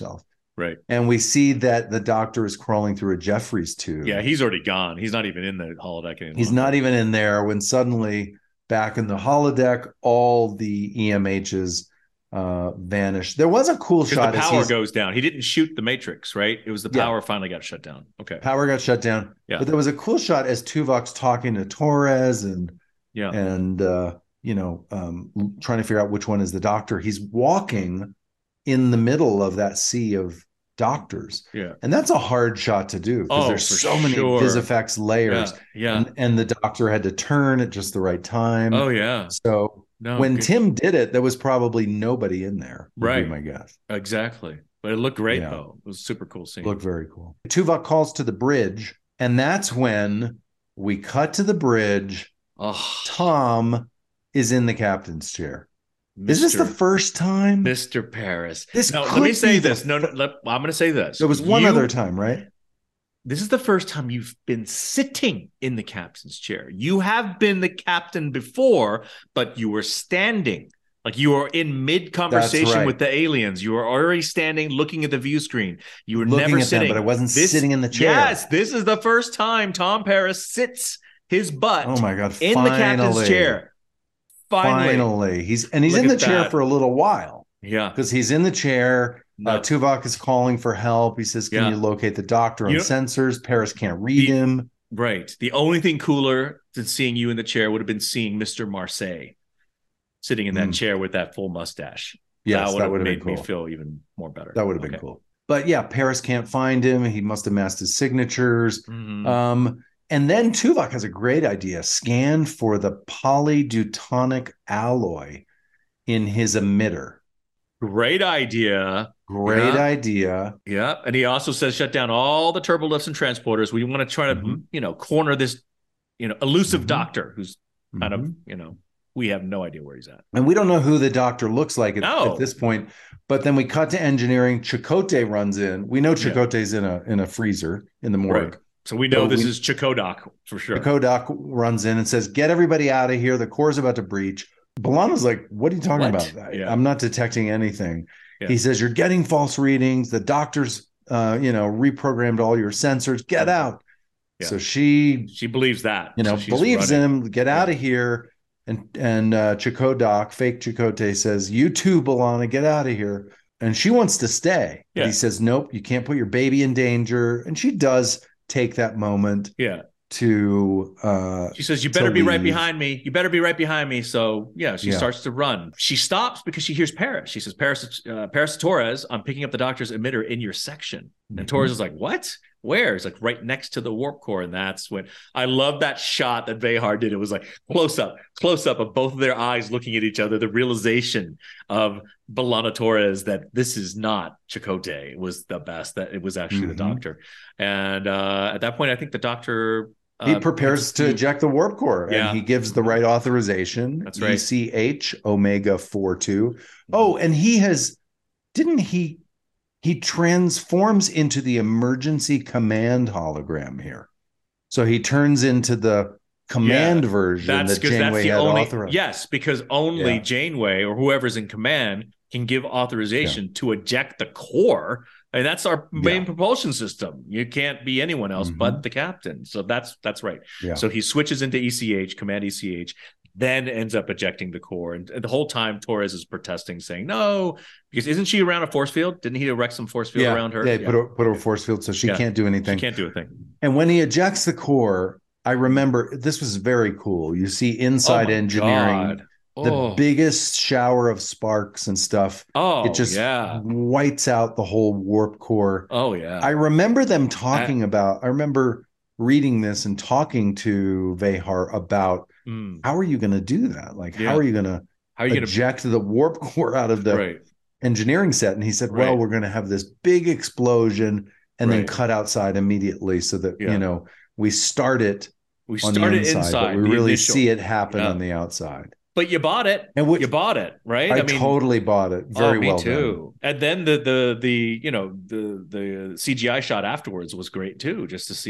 S2: Right.
S1: And we see that the doctor is crawling through a Jeffries tube.
S2: Yeah, he's already gone. He's not even in the holodeck anymore.
S1: He's not even in there when suddenly back in the holodeck, all the E M Hs uh, vanish. There was a cool shot.
S2: The power goes down. He didn't shoot the Matrix, right? It was the power yeah. finally got shut down. Okay.
S1: Power got shut down.
S2: Yeah.
S1: But there was a cool shot as Tuvok's talking to Torres and,
S2: yeah.
S1: and uh, you know, um, trying to figure out which one is the doctor. He's walking in the middle of that sea of doctors.
S2: Yeah.
S1: And that's a hard shot to do because
S2: oh,
S1: there's so
S2: sure.
S1: many Visifex layers.
S2: Yeah. yeah.
S1: And, and the doctor had to turn at just the right time.
S2: Oh, yeah.
S1: So no, when good. Tim did it, there was probably nobody in there. Would
S2: right.
S1: be my guess.
S2: Exactly. But it looked great, yeah. though. It was a super cool scene.
S1: It looked very cool. Tuvok calls to the bridge, and that's when we cut to the bridge.
S2: Oh.
S1: Tom is in the captain's chair.
S2: Mister
S1: Is this the first time?
S2: Mister Paris.
S1: This
S2: no, let me say this. No, no let, I'm going to say this.
S1: There was one
S2: you,
S1: other time, right?
S2: This is the first time you've been sitting in the captain's chair. You have been the captain before, but you were standing. Like you were in mid-conversation right. with the aliens. You were already standing, looking at the view screen. You were
S1: looking
S2: never
S1: at
S2: sitting.
S1: Them, but I wasn't
S2: this,
S1: sitting in the chair.
S2: Yes, this is the first time Tom Paris sits his butt
S1: oh my God,
S2: in
S1: finally.
S2: the captain's chair. Finally.
S1: Finally. He's and he's
S2: Look
S1: in the
S2: at
S1: chair
S2: that.
S1: for a little while.
S2: Yeah.
S1: Because he's in the chair.
S2: No.
S1: Uh, Tuvok is calling for help. He says, can
S2: yeah.
S1: you locate the doctor on
S2: you know,
S1: sensors? Paris can't read
S2: the,
S1: him.
S2: Right. The only thing cooler than seeing you in the chair would have been seeing Mister Marseille sitting in that mm. chair with that full mustache.
S1: Yes,
S2: that would
S1: that
S2: have
S1: would have
S2: made
S1: been cool.
S2: me feel even more better.
S1: That would have
S2: okay.
S1: been cool. But yeah, Paris can't find him. He must have masked his signatures.
S2: Mm-hmm.
S1: Um, and then Tuvok has a great idea. Scan for the polydutonic alloy in his emitter.
S2: Great idea.
S1: Great
S2: yeah.
S1: idea.
S2: Yeah. And he also says, shut down all the turbolifts and transporters. We want to try to, mm-hmm. you know, corner this, you know, elusive mm-hmm. doctor who's kind mm-hmm. of, you know, we have no idea where he's at.
S1: And we don't know who the doctor looks like at,
S2: no.
S1: at this point. But then we cut to engineering. Chakotay runs in. We know Chakotay's yeah. in a in a freezer in the morgue.
S2: Right. So we know
S1: so
S2: this
S1: we,
S2: is Chakodoc for sure.
S1: Chakodoc runs in and says, get everybody out of here. The core's about to breach. B'Elanna's like, what are you talking
S2: what?
S1: about?
S2: Yeah.
S1: I'm not detecting anything.
S2: Yeah.
S1: He says, you're getting false readings. The doctor's, uh, you know, reprogrammed all your sensors. Get out. Yeah. So she,
S2: she believes that,
S1: you know,
S2: so
S1: believes
S2: running.
S1: in him. Get
S2: yeah.
S1: out of here. And and uh, Chakodoc, fake Chakotay, says, you too, B'Elanna, get out of here. And she wants to stay.
S2: Yeah.
S1: But he says, nope, you can't put your baby in danger. And she does take that moment.
S2: Yeah.
S1: To uh
S2: she says, you better be leave. right behind me. You better be right behind me. So yeah, she yeah. starts to run. She stops because she hears Paris. She says, Paris, uh, Paris Torres, I'm picking up the doctor's emitter in your section. And mm-hmm. Torres is like, what? Where? It's like right next to the warp core. And that's when I love that shot that Vehar did. It was like close up, close up of both of their eyes looking at each other. The realization of B'Elanna Torres that this is not Chakotay was the best, that it was actually mm-hmm. the doctor. And uh, at that point, I think the doctor
S1: He prepares uh, to eject the warp core,
S2: yeah.
S1: and he gives the right authorization.
S2: That's right.
S1: E C H Omega forty-two. Oh, and he has, didn't he, he transforms into the emergency command hologram here. So he turns into the command
S2: yeah.
S1: version
S2: that's,
S1: that Janeway
S2: that's the
S1: had
S2: only,
S1: authorized.
S2: Yes, because only yeah. Janeway or whoever's in command can give authorization yeah. to eject the core. And that's our main yeah. propulsion system. You can't be anyone else mm-hmm. but the captain. So that's that's right.
S1: Yeah.
S2: So he switches into E C H, command E C H, then ends up ejecting the core. And, and the whole time Torres is protesting, saying, no, because isn't she around a force field? Didn't he erect some force field
S1: yeah.
S2: around her?
S1: Yeah,
S2: yeah.
S1: put a, put a force field so she yeah. can't do anything.
S2: She can't do a thing.
S1: And when he ejects the core, I remember this was very cool. You see inside
S2: oh
S1: engineering.
S2: God.
S1: The
S2: oh.
S1: biggest shower of sparks and stuff.
S2: Oh,
S1: it just
S2: yeah.
S1: whites out the whole warp core.
S2: Oh, yeah.
S1: I remember them talking
S2: I,
S1: about, I remember reading this and talking to Vehar about
S2: mm.
S1: how are you going to do that? Like,
S2: yeah.
S1: how are you going to eject
S2: gonna...
S1: the warp core out of the
S2: right.
S1: engineering set? And he said, well,
S2: right.
S1: we're going to have this big explosion and
S2: right.
S1: then cut outside immediately so that,
S2: yeah.
S1: you know, we start it
S2: we
S1: on
S2: start
S1: the
S2: it
S1: inside,
S2: inside,
S1: but we really
S2: initial.
S1: see it happen
S2: yeah.
S1: on the outside.
S2: But you bought it,
S1: and which,
S2: you bought it, right?
S1: I,
S2: I mean,
S1: totally bought it. Very
S2: oh, me
S1: well
S2: too.
S1: done.
S2: And then the the the you know the the C G I shot afterwards was great too, just to see it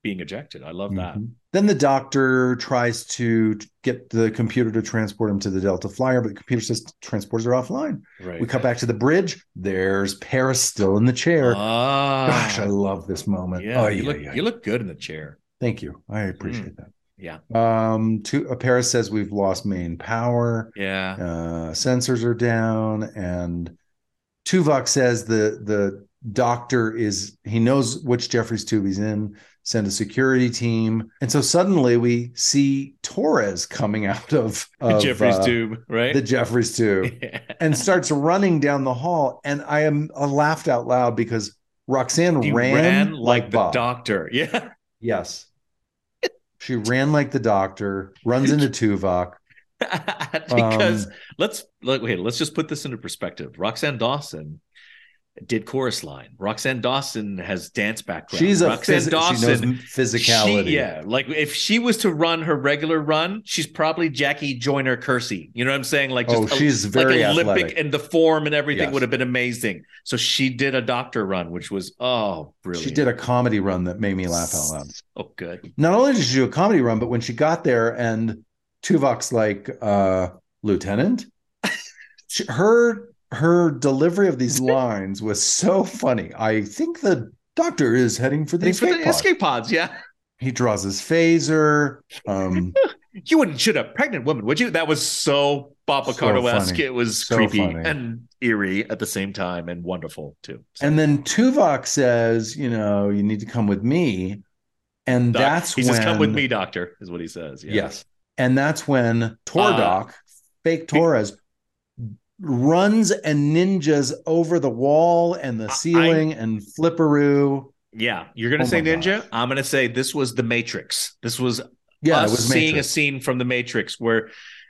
S2: being ejected. I love that.
S1: Mm-hmm. Then the doctor tries to get the computer to transport him to the Delta Flyer, but the computer says transporters are offline.
S2: Right.
S1: We cut back to the bridge. There's Paris still in the chair.
S2: Ah,
S1: Gosh, I love this moment.
S2: Yeah,
S1: oh,
S2: you
S1: yeah,
S2: look
S1: yeah.
S2: you look good in the chair.
S1: Thank you. I appreciate mm. that.
S2: Yeah.
S1: Um, to, uh, Paris says we've lost main power.
S2: Yeah.
S1: Uh, sensors are down, and Tuvok says the the doctor is he knows which Jeffries tube he's in. Send a security team, and so suddenly we see Torres coming out of, of
S2: Jeffries
S1: uh,
S2: tube, right?
S1: The Jeffries tube,
S2: yeah.
S1: and starts running down the hall. And I am I laughed out loud because Roxanne
S2: He
S1: ran,
S2: ran like,
S1: like
S2: the
S1: Bob.
S2: doctor. Yeah.
S1: Yes. She ran like the doctor, runs into Tuvok.
S2: because
S1: um,
S2: let's look, wait, let's just put this into perspective. Roxanne Dawson did chorus line. Roxanne Dawson has dance background.
S1: She's a
S2: Roxanne
S1: phys-
S2: Dawson,
S1: she knows physicality.
S2: She, yeah, like if she was to run her regular run, she's probably Jackie Joyner Kersey. You know what I'm saying? Like, just
S1: oh, she's
S2: a,
S1: very
S2: like Olympic,
S1: athletic.
S2: and the form and everything
S1: yes.
S2: would have been amazing. So she did a doctor run, which was oh, brilliant.
S1: She did a comedy run that made me laugh out loud.
S2: Oh, good.
S1: Not only did she do a comedy run, but when she got there and Tuvok's like, uh, Lieutenant, she, her. Her delivery of these lines was so funny. I think the doctor is heading for the,
S2: Thanks
S1: escape,
S2: for the
S1: pod.
S2: escape pods. Yeah.
S1: He draws his phaser. Um,
S2: you wouldn't shoot a pregnant woman, would you? That was so Bob Picardo-esque.
S1: So
S2: it was
S1: so
S2: creepy
S1: funny.
S2: and eerie at the same time and wonderful too.
S1: So. And then Tuvok says, you know, you need to come with me. And
S2: Doc,
S1: that's
S2: he
S1: when...
S2: He says, come with me, doctor, is what he says. Yeah.
S1: Yes. And that's when Tordok, uh, fake Torres... runs and ninjas over the wall and the ceiling I, and flipperoo.
S2: Yeah, you're gonna oh say ninja. Gosh. I'm gonna say this was the Matrix. This was
S1: yeah,
S2: us
S1: it was
S2: seeing
S1: Matrix.
S2: a scene from the Matrix where,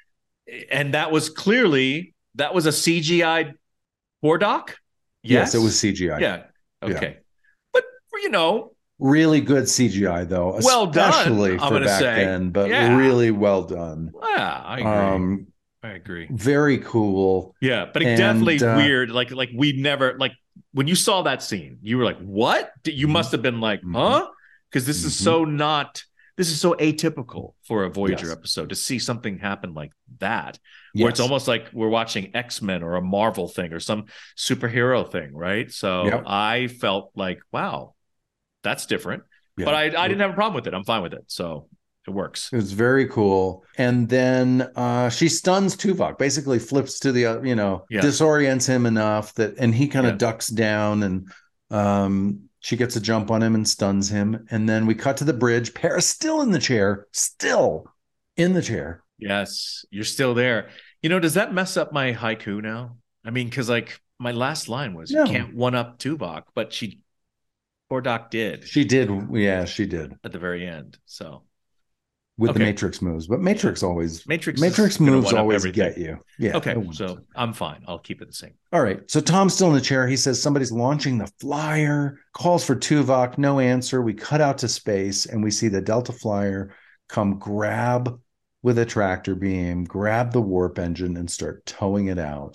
S2: and that was clearly that was a C G I Tordok.
S1: Yes? yes, it was C G I.
S2: Yeah. Okay, yeah. But you know,
S1: really good C G I though.
S2: Well done.
S1: Especially
S2: I'm
S1: for back
S2: say.
S1: then, but
S2: yeah.
S1: really well done.
S2: Yeah, I agree. Um, I agree.
S1: Very cool.
S2: Yeah, but it
S1: and,
S2: definitely
S1: uh,
S2: weird. Like, like we never like when you saw that scene, you were like, "What?" You mm-hmm. must have been like, "Huh?" Because this mm-hmm. is so not. This is so atypical for a Voyager yes. episode to see something happen like that, where yes. it's almost like we're watching X-Men or a Marvel thing or some superhero thing, right? So yep. I felt like, wow, that's different. Yeah. But I, I didn't have a problem with it. I'm fine with it. So. It works.
S1: It was very cool. And then uh, she stuns Tuvok, basically flips to the, uh, you know, yeah. disorients him enough that, and he kind of yeah. ducks down and um, she gets a jump on him and stuns him. And then we cut to the bridge. Paris still in the chair, still in the chair.
S2: Yes, you're still there. You know, does that mess up my haiku now? I mean, because like my last line was, no. you can't one up Tuvok, but she, poor Doc did.
S1: She did. Yeah, she did.
S2: At the very end. So.
S1: With
S2: okay.
S1: the Matrix moves, but Matrix always
S2: Matrix
S1: Matrix moves always get you. Yeah.
S2: Okay, so I'm fine. I'll keep it the same.
S1: All right. So Tom's still in the chair. He says somebody's launching the flyer. Calls for Tuvok. No answer. We cut out to space and we see the Delta Flyer come grab with a tractor beam, grab the warp engine, and start towing it out.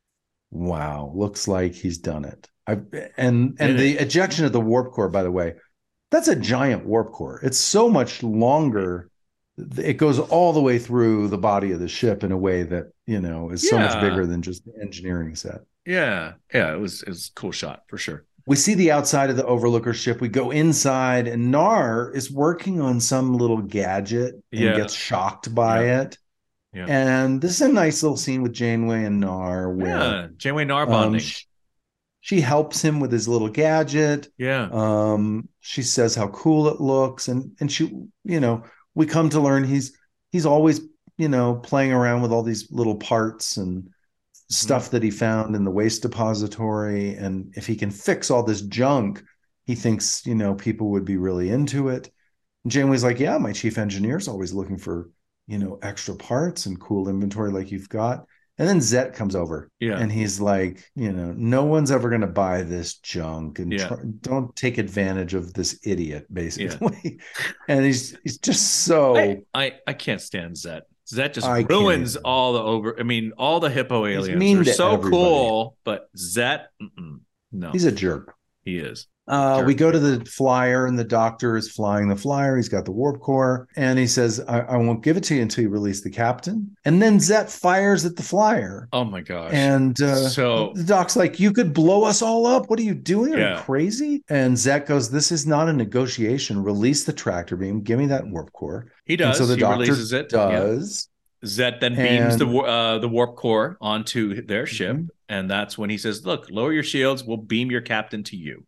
S1: Wow, looks like he's done it. I and and the ejection of the warp core, by the way, that's a giant warp core. It's so much longer. It goes all the way through the body of the ship in a way that, you know, is so
S2: yeah.
S1: much bigger than just the engineering set.
S2: Yeah. Yeah. It was, it was a cool shot for sure.
S1: We see the outside of the Overlooker ship. We go inside and Nar is working on some little gadget and
S2: yeah.
S1: gets shocked by
S2: yeah.
S1: it.
S2: Yeah.
S1: And this is a nice little scene with Janeway and Nar. Where,
S2: yeah. Janeway Nar bonding. Um,
S1: she, she helps him with his little gadget.
S2: Yeah.
S1: Um, she says how cool it looks. And, and she, you know, we come to learn he's he's always, you know, playing around with all these little parts and stuff mm. that he found in the waste depository. And if he can fix all this junk, he thinks, you know, people would be really into it. And Janeway's like, yeah, my chief engineer's always looking for, you know, extra parts and cool inventory like you've got. And then Zet comes over
S2: yeah.
S1: and he's like, you know, no one's ever going to buy this junk and
S2: yeah.
S1: try, don't take advantage of this idiot, basically. Yeah. And he's he's just so.
S2: I, I, I can't stand Zet. Zet just
S1: I
S2: ruins
S1: can't.
S2: all the over. I mean, all the hippo aliens are so
S1: everybody.
S2: cool, but Zet, no.
S1: He's a jerk.
S2: He is.
S1: Uh,
S2: Sure.
S1: we go to the flyer, and the doctor is flying the flyer. He's got the warp core, and he says, I, I won't give it to you until you release the captain. And then Zet fires at the flyer.
S2: Oh my gosh.
S1: And uh,
S2: So-
S1: the doc's like, you could blow us all up. What are you doing? Are
S2: Yeah.
S1: you crazy? And Zet goes, this is not a negotiation. Release the tractor beam. Give me that warp core.
S2: He
S1: And
S2: does.
S1: so the
S2: He
S1: doctor
S2: releases it. Yeah.
S1: does.
S2: Zet then beams
S1: And-
S2: the wa- uh, the warp core onto their ship,
S1: Mhm.
S2: and that's when he says, "Look, lower your shields. We'll beam your captain to you."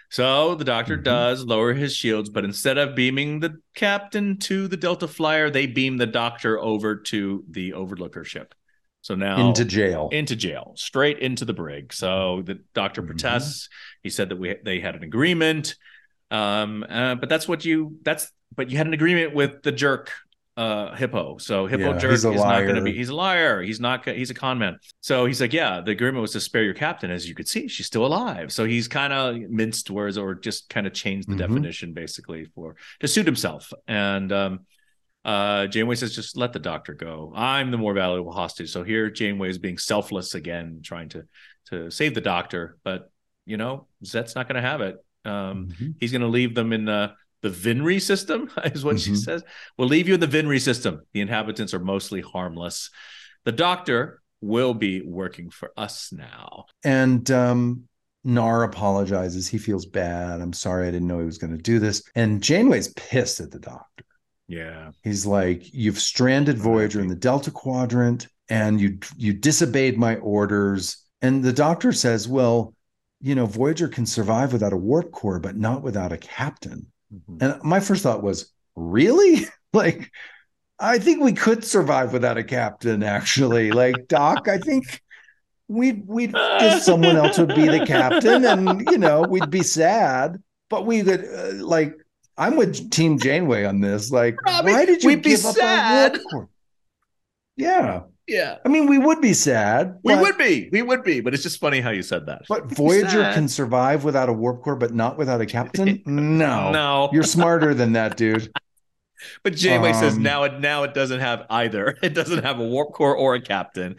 S2: So the doctor
S1: Mhm.
S2: does lower his shields, but instead of beaming the captain to the Delta Flyer, they beam the doctor over to the Overlooker ship. So now
S1: Into jail.
S2: into jail, straight into the brig. So the doctor
S1: Mhm.
S2: protests. He said that we they had an agreement, um, uh, but that's what you that's but you had an agreement with the jerk. Uh, Hippo. So Hippo
S1: Yeah,
S2: jerk
S1: he's
S2: is
S1: a
S2: not going to
S1: liar.
S2: be. He's a liar. He's not. He's a con man. So he's like, yeah, the agreement was to spare your captain. As you could see, she's still alive. So he's kind of minced words, or just kind of changed the
S1: Mhm.
S2: definition basically for to suit himself. And um, uh, Janeway says, just let the doctor go. I'm the more valuable hostage. So here, Janeway is being selfless again, trying to to save the doctor. But you know, Zet's not going to have it. Um,
S1: Mhm.
S2: He's going to leave them in the the Vinry system, is what she
S1: Mhm.
S2: says. We'll leave you in the Vinry system. The inhabitants are mostly harmless. The doctor will be working for us now.
S1: And um, Nar apologizes. He feels bad. I'm sorry. I didn't know he was going to do this. And Janeway's pissed at the doctor.
S2: Yeah.
S1: He's like, you've stranded Voyager in the Delta Quadrant, and you you disobeyed my orders. And the doctor says, well, you know, Voyager can survive without a warp core, but not without a captain.
S2: Mhm.
S1: And my first thought was, really? Like, I think we could survive without a captain, actually. Like, Doc, I think we'd we'd just someone else would be the captain, and you know, we'd be sad, but we could uh, like I'm with Team Janeway on this. Like,
S2: Robbie,
S1: why did you
S2: we'd be
S1: give up
S2: sad.
S1: our warp core? Yeah.
S2: Yeah.
S1: I mean, we would be sad.
S2: We
S1: but-
S2: would be. We would be. But it's just funny how you said that.
S1: But
S2: We'd be
S1: Voyager
S2: sad.
S1: can survive without a warp core, but not without a captain? No.
S2: No.
S1: You're smarter than that, dude.
S2: But Janeway says
S1: Um,
S2: now it now it doesn't have either. It doesn't have a warp core or a captain.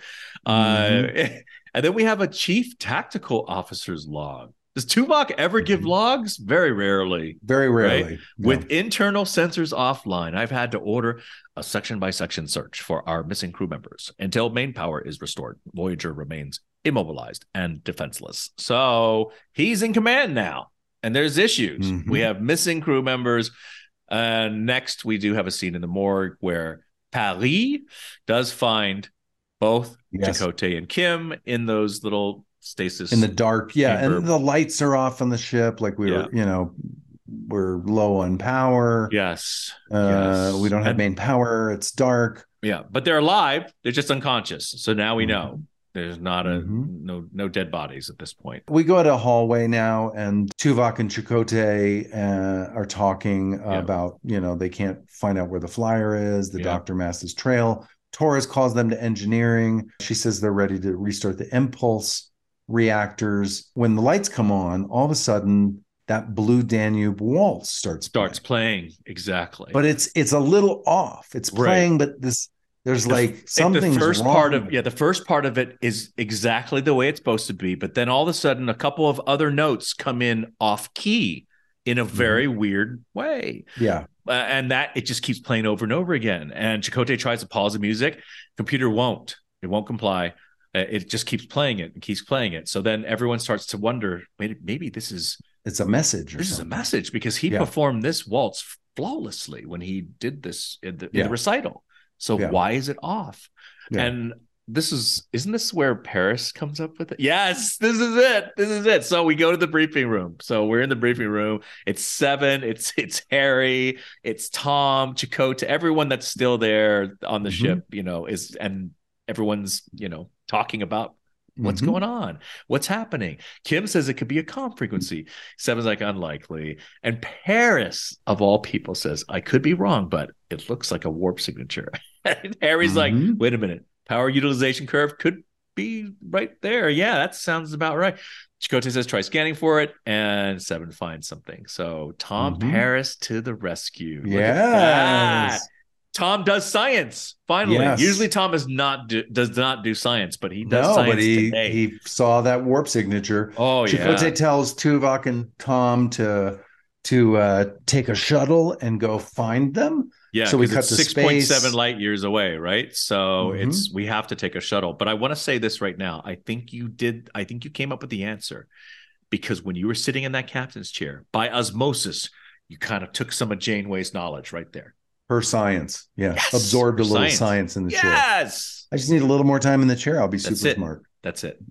S1: Mhm.
S2: Uh, and then we have a chief tactical officer's log. Does Tuvok ever give
S1: Mhm.
S2: logs? Very rarely.
S1: Very rarely. Yeah.
S2: With internal sensors offline, I've had to order a section by section search for our missing crew members until main power is restored. Voyager remains immobilized and defenseless. So he's in command now, and there's issues.
S1: Mhm.
S2: We have missing crew members. Uh, next, we do have a scene in the morgue where Paris does find both
S1: Yes.
S2: Chakotay and Kim in those little stasis.
S1: In the dark. Yeah.
S2: chamber.
S1: And the lights are off on the ship. Like we
S2: Yeah.
S1: were, you know, we're low on power.
S2: yes.
S1: Uh,
S2: yes.
S1: We don't have
S2: And-
S1: main power. It's dark.
S2: Yeah, but they're alive. They're just unconscious. So now we know there's not a
S1: Mhm.
S2: no no dead bodies at this point.
S1: We go to a hallway now, and Tuvok and Chakotay uh, are talking
S2: Yeah.
S1: about, you know, they can't find out where the flyer is, the
S2: Yeah.
S1: Doctor Master's trail. Torres calls them to engineering. She says they're ready to restart the impulse reactors. When the lights come on, all of a sudden that Blue Danube waltz starts
S2: Starts
S1: playing.
S2: playing exactly.
S1: But it's it's a little off. It's
S2: Right.
S1: playing, but this there's
S2: The-
S1: like something.
S2: the first part of yeah, the first part of it is exactly the way it's supposed to be. But then all of a sudden, a couple of other notes come in off key in a very weird way.
S1: yeah.
S2: Uh, and that it just keeps playing over and over again. And Chakotay tries to pause the music, computer won't. It won't comply. Uh, it just keeps playing it and keeps playing it. So then everyone starts to wonder, maybe, maybe this is
S1: It's a message. Or
S2: this is a
S1: something.
S2: message because he
S1: Yeah.
S2: performed this waltz flawlessly when he did this in the, in
S1: Yeah.
S2: the recital. So
S1: Yeah.
S2: why is it off?
S1: Yeah.
S2: And this is isn't this where Paris comes up with it? Yes, this is it. This is it. So we go to the briefing room. So we're in the briefing room. It's Seven. It's it's Harry. It's Tom, Chakotay, everyone that's still there on the
S1: Mhm.
S2: ship. You know, is and everyone's you know talking about what's
S1: Mhm.
S2: going on, what's happening. Kim says it could be a comm frequency. Seven's like unlikely, and Paris of all people says I could be wrong, but it looks like a warp signature. And Harry's
S1: Mhm.
S2: like, wait a minute. Power utilization curve could be right there. Yeah, that sounds about right. Chakotay says try scanning for it, and Seven finds something. So Tom
S1: Mhm.
S2: Paris to the rescue. Look at
S1: Yes.
S2: that. Tom does science. Finally,
S1: Yes.
S2: usually Tom is not do, does not do science, but he does
S1: No,
S2: science
S1: but he
S2: today.
S1: he saw that warp signature.
S2: Oh,
S1: Chakotay
S2: yeah.
S1: tells Tuvok and Tom to to uh, take a shuttle and go find them.
S2: Yeah,
S1: so we
S2: because
S1: cut
S2: it's
S1: to
S2: six point seven
S1: space.
S2: light years away, right? So
S1: Mhm.
S2: it's we have to take a shuttle. But I want to say this right now. I think you did. I think you came up with the answer, because when you were sitting in that captain's chair, by osmosis, you kind of took some of Janeway's knowledge right there.
S1: Her science, yeah,
S2: Yes,
S1: absorbed
S2: her
S1: a little
S2: science.
S1: science in the chair.
S2: Yes,
S1: I just need a little more time in the chair. I'll be
S2: That's
S1: super
S2: it.
S1: smart.
S2: That's it.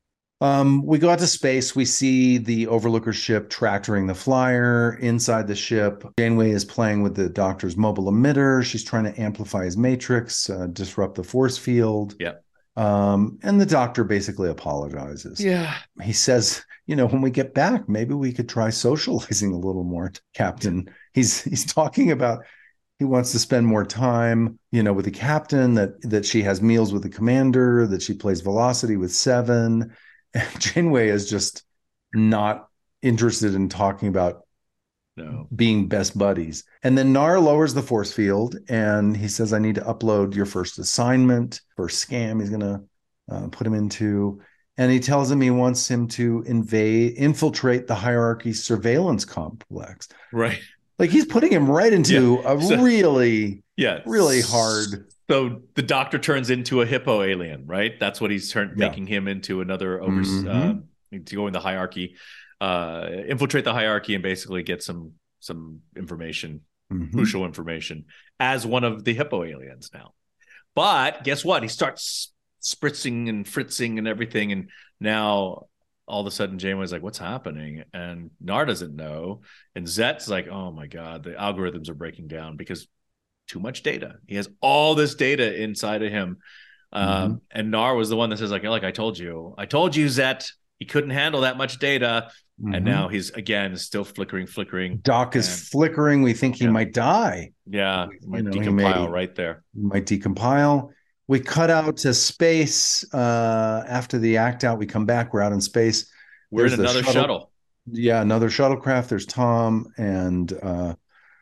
S1: Um, we go out to space. We see the Overlooker ship tractoring the flyer. Inside the ship, Janeway is playing with the Doctor's mobile emitter. She's trying to amplify his matrix, uh, disrupt the force field.
S2: Yeah.
S1: Um, and the Doctor basically apologizes.
S2: Yeah.
S1: He says, you know, when we get back, maybe we could try socializing a little more, Captain. He's he's talking about he wants to spend more time, you know, with the captain, that that she has meals with the commander, that she plays Velocity with Seven. And Janeway is just not interested in talking about
S2: No.
S1: being best buddies. And then Nar lowers the force field and he says, I need to upload your first assignment, first scam he's going to uh, put him into. And he tells him he wants him to invade, infiltrate the hierarchy surveillance complex.
S2: Right.
S1: Like he's putting him right into
S2: Yeah.
S1: a
S2: So-
S1: really,
S2: Yeah.
S1: really hard.
S2: So the Doctor turns into a hippo alien, right? That's what he's turned,
S1: Yeah.
S2: making him into another over
S1: Mhm.
S2: uh, to go in the hierarchy, uh, infiltrate the hierarchy, and basically get some some information,
S1: Mhm.
S2: crucial information, as one of the hippo aliens now. But guess what? He starts spritzing and fritzing and everything, and now all of a sudden Janeway's like, "What's happening?" And Nar doesn't know, and Zet's like, "Oh my god, the algorithms are breaking down because." Too much data. He has all this data inside of him. Um,
S1: Mm-hmm.
S2: And Nar was the one that says, like, like I told you, I told you, Zet, he couldn't handle that much data.
S1: Mhm.
S2: And now he's, again, still flickering, flickering.
S1: Doc is
S2: And-
S1: flickering. We think he
S2: Yeah.
S1: might die.
S2: Yeah,
S1: You
S2: might
S1: know, he
S2: decompile
S1: may-
S2: right there.
S1: He might decompile. We cut out to space. Uh, after the act out, we come back. We're out in space.
S2: We're
S1: There's
S2: in
S1: the
S2: another shuttle.
S1: shuttle. Yeah, another shuttlecraft. There's Tom and uh,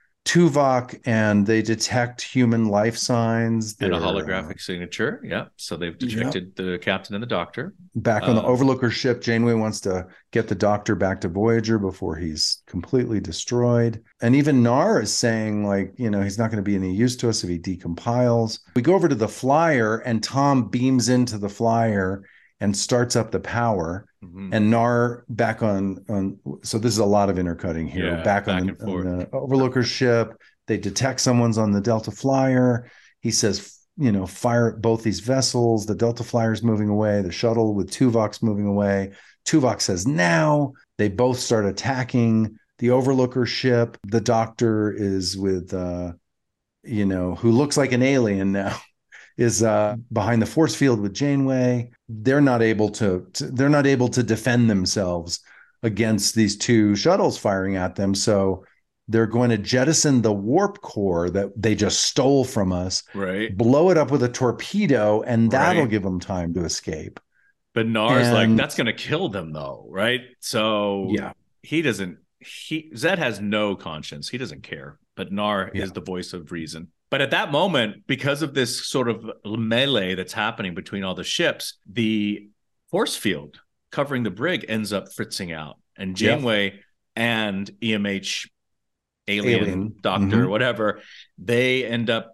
S1: Tuvok, and they detect human life signs.
S2: And a
S1: They're, uh,
S2: holographic signature. Yeah. So they've detected the captain and the Doctor.
S1: back on the
S2: Uh,
S1: Overlooker ship. Janeway wants to get the Doctor back to Voyager before he's completely destroyed. And even Nar is saying, like, you know, he's not going to be any use to us if he decompiles. We go over to the flyer, and Tom beams into the flyer and starts up the power.
S2: Mhm.
S1: And Nar back on on. So this is a lot of intercutting here.
S2: Yeah,
S1: back on,
S2: back
S1: the,
S2: and forth.
S1: on the Overlooker ship, they detect someone's on the Delta Flyer. He says, you know, fire at both these vessels. The Delta Flyer's moving away. The shuttle with Tuvok's moving away. Tuvok says now. They both start attacking the Overlooker ship. The Doctor is with, uh, you know, who looks like an alien now, is uh, behind the force field with Janeway. They're not able to, to. They're not able to defend themselves against these two shuttles firing at them. So they're going to jettison the warp core that they just stole from us,
S2: Right.
S1: blow it up with a torpedo, and that'll
S2: Right.
S1: give them time to escape.
S2: But Nar's like,
S1: And-
S2: that's going to kill them, though. Right. So
S1: Yeah.
S2: he doesn't, he, Zed has no conscience. He doesn't care. But Nar
S1: Yeah.
S2: is the voice of reason. But at that moment, because of this sort of melee that's happening between all the ships, the force field covering the brig ends up fritzing out. And
S1: Yeah.
S2: Janeway and E M H alien,
S1: Alien.
S2: doctor,
S1: Mhm.
S2: whatever, they end up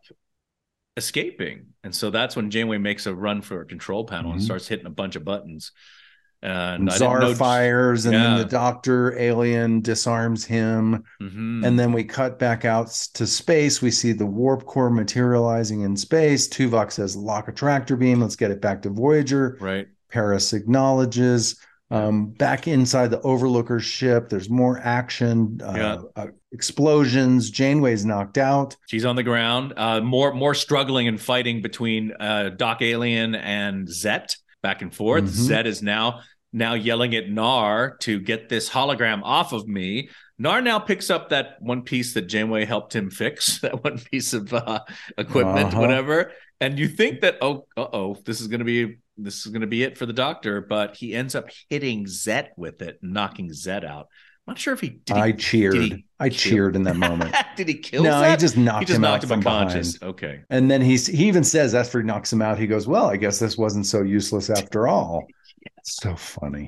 S2: escaping. And so that's when Janeway makes a run for a control panel and
S1: Mhm.
S2: starts hitting a bunch of buttons. And,
S1: And
S2: I didn't
S1: Czar
S2: know-
S1: fires, and
S2: Yeah.
S1: then the Doctor alien disarms him.
S2: Mhm.
S1: And then we cut back out to space. We see the warp core materializing in space. Tuvok says, lock a tractor beam. Let's get it back to Voyager.
S2: Right.
S1: Paris acknowledges. Um, back inside the Overlooker ship, there's more action, uh,
S2: Yeah.
S1: uh, explosions. Janeway's knocked out.
S2: She's on the ground. Uh, more more struggling and fighting between uh, Doc Alien and Zet back and forth.
S1: Mhm.
S2: Zet is now now yelling at Nar to get this hologram off of me. Nar now picks up that one piece that Janeway helped him fix, that one piece of uh, equipment,
S1: Uh-huh.
S2: whatever. And you think that, oh, uh-oh, this is going to be this is going to be it for the Doctor, but he ends up hitting Zet with it, knocking Zet out. I'm not sure if he did.
S1: I
S2: He,
S1: cheered.
S2: did he
S1: I
S2: kill?
S1: cheered in that moment.
S2: Did he kill?
S1: No,
S2: that?
S1: he just knocked
S2: he just
S1: him
S2: knocked
S1: out
S2: him
S1: from
S2: unconscious.
S1: behind.
S2: Okay.
S1: And then he's, he even says after he knocks him out, he goes, well, I guess this wasn't so useless after all. So funny.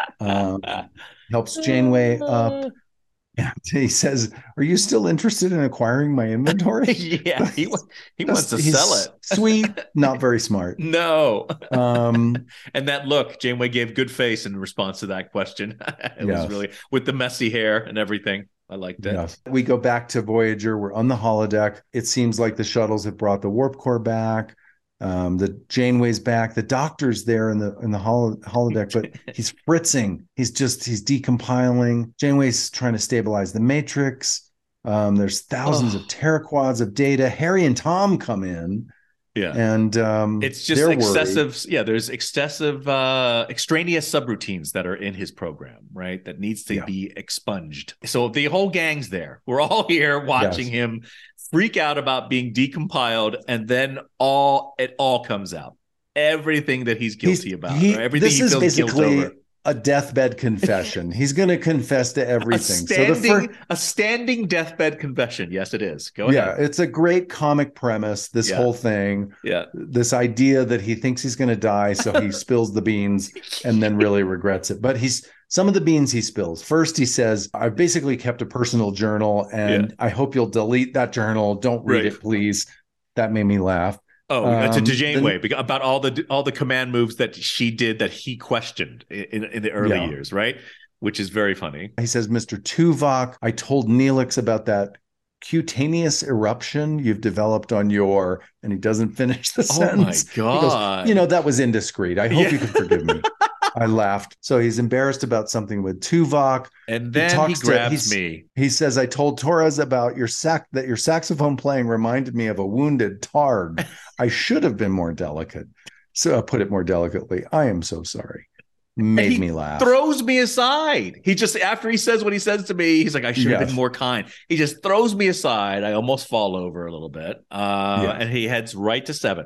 S1: Um, helps Janeway up. And he says, are you still interested in acquiring my inventory?
S2: yeah, he he wants to
S1: He's
S2: sell it.
S1: Sweet, not very smart.
S2: No.
S1: Um,
S2: and that look, Janeway gave good face in response to that question. it
S1: yes.
S2: was really with the messy hair and everything. I liked it.
S1: Yes. We go back to Voyager. We're on the holodeck. It seems like the shuttles have brought the warp core back. Um, the Janeway's back. The doctor's there in the in the holo, holodeck, but he's fritzing. He's just he's decompiling. Janeway's trying to stabilize the matrix. Um, there's thousands oh. of teraquads of data. Harry and Tom come in.
S2: Yeah.
S1: And um,
S2: it's just excessive. Worried. Yeah. There's excessive, uh, extraneous subroutines that are in his program, right? That needs to yeah. be expunged. So the whole gang's there. We're all here watching yes. him freak out about being decompiled. And then all, it all comes out. Everything that he's guilty he's, about. He, everything
S1: this
S2: he
S1: is
S2: feels
S1: basically
S2: guilt over.
S1: A deathbed confession. He's going to confess to everything.
S2: A standing,
S1: so the fir-
S2: a standing deathbed confession. Yes, it is. Go
S1: yeah,
S2: ahead.
S1: Yeah, it's a great comic premise, this
S2: yeah.
S1: whole thing.
S2: Yeah.
S1: This idea that he thinks he's going to die, so he spills the beans and then really regrets it. But he's some of the beans he spills. First, he says, I've basically kept a personal journal, and yeah. I hope you'll delete that journal. Don't read right. it, please. That made me laugh.
S2: Oh, um, to, to Janeway then, about all the all the command moves that she did that he questioned in, in the early yeah. years, right? Which is very funny.
S1: He says, Mister Tuvok, I told Neelix about that cutaneous eruption you've developed on your, and he doesn't finish the sentence.
S2: Oh my God.
S1: He goes, you know, that was indiscreet. I hope yeah. you can forgive me. I laughed. So he's embarrassed about something with Tuvok.
S2: And then he, he grabs to, me.
S1: He says, I told Torres about your sac that your saxophone playing reminded me of a wounded Targ. I should have been more delicate. So I'll put it more delicately. I am so sorry. Made me laugh.
S2: Throws me aside. He just, after he says what he says to me, he's like, I should have yes. been more kind. He just throws me aside. I almost fall over a little bit. Uh, yeah. And he heads right to seven.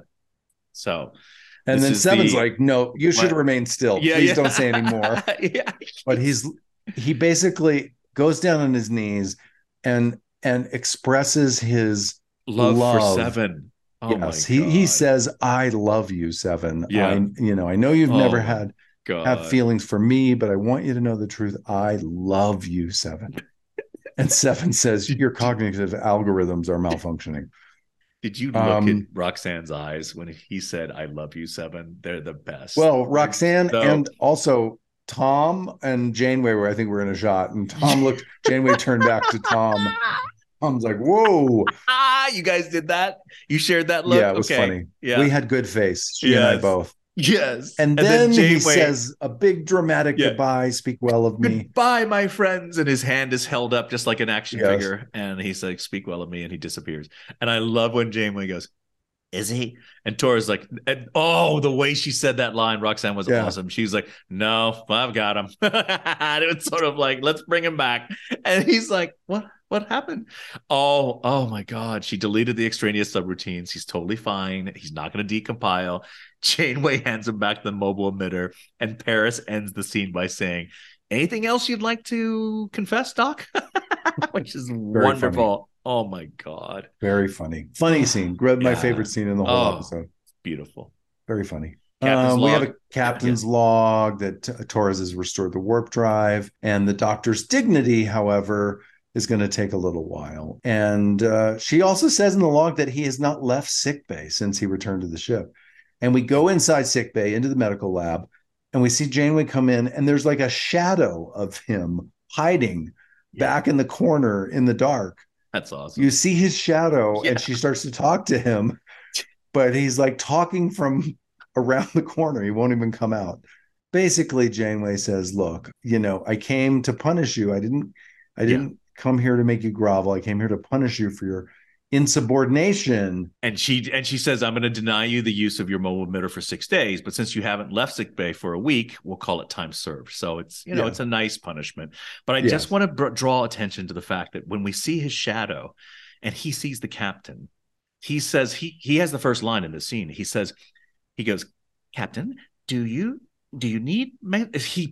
S2: So
S1: And then Seven's the, like, no, you should what? remain still.
S2: Yeah,
S1: Please
S2: yeah.
S1: don't say anymore.
S2: yeah.
S1: But he's he basically goes down on his knees and and expresses his
S2: love,
S1: love.
S2: for Seven. Oh
S1: yes,
S2: my God.
S1: he he says, I love you, Seven.
S2: Yeah.
S1: I, you know, I know you've
S2: oh
S1: never had
S2: God.
S1: have feelings for me, but I want you to know the truth. I love you, Seven. And Seven says, your cognitive algorithms are malfunctioning.
S2: Did you look um, at Roxanne's eyes when he said, I love you, Seven? They're the best.
S1: Well, Roxanne
S2: so,
S1: and also Tom and Janeway were, I think, were in a shot. And Tom looked, Janeway turned back to Tom. Tom's like, whoa.
S2: Ah, you guys did that? You shared that look?
S1: Yeah, it was
S2: okay.
S1: funny.
S2: Yeah.
S1: We had good face. She
S2: yes.
S1: and I both.
S2: Yes.
S1: And, and then, then Janeway, he says a big dramatic yeah. goodbye, speak well of me.
S2: Goodbye, my friends. And his hand is held up just like an action
S1: yes.
S2: figure. And he's like, speak well of me. And he disappears. And I love when Janeway goes, is he? And Torres like, and, oh, the way she said that line, Roxanne was yeah. awesome. She's like, no, I've got him. And it was sort of like, let's bring him back. And he's like, what? What happened? Oh, oh my God. She deleted the extraneous subroutines. He's totally fine. He's not going to decompile. Janeway hands him back the mobile emitter, and Paris ends the scene by saying, anything else you'd like to confess, Doc? Which is Very wonderful. Funny. Oh my God.
S1: Very funny. Funny scene. My yeah. favorite scene in the whole
S2: oh,
S1: episode.
S2: Beautiful.
S1: Very funny. Um, we have a captain's yeah. log that uh, Torres has restored the warp drive, and the doctor's dignity, however, is going to take a little while. And uh, she also says in the log that he has not left sickbay since he returned to the ship. And we go inside sickbay into the medical lab, and we see Janeway come in, and there's like a shadow of him hiding yeah. back in the corner in the dark.
S2: That's awesome.
S1: You see his shadow,
S2: yeah.
S1: and she starts to talk to him, but he's like talking from around the corner. He won't even come out. Basically, Janeway says, look, you know, I came to punish you. I didn't, I didn't yeah. come here to make you grovel. I came here to punish you for your insubordination.
S2: And she and she says, I'm going to deny you the use of your mobile emitter for six days, but since you haven't left sick bay for a week, we'll call it time served. So it's, you know, yeah. it's a nice punishment. But I yes. just want to br- draw attention to the fact that when we see his shadow and he sees the captain, he says, he he has the first line in the scene. He says, he goes, Captain, do you do you need man? He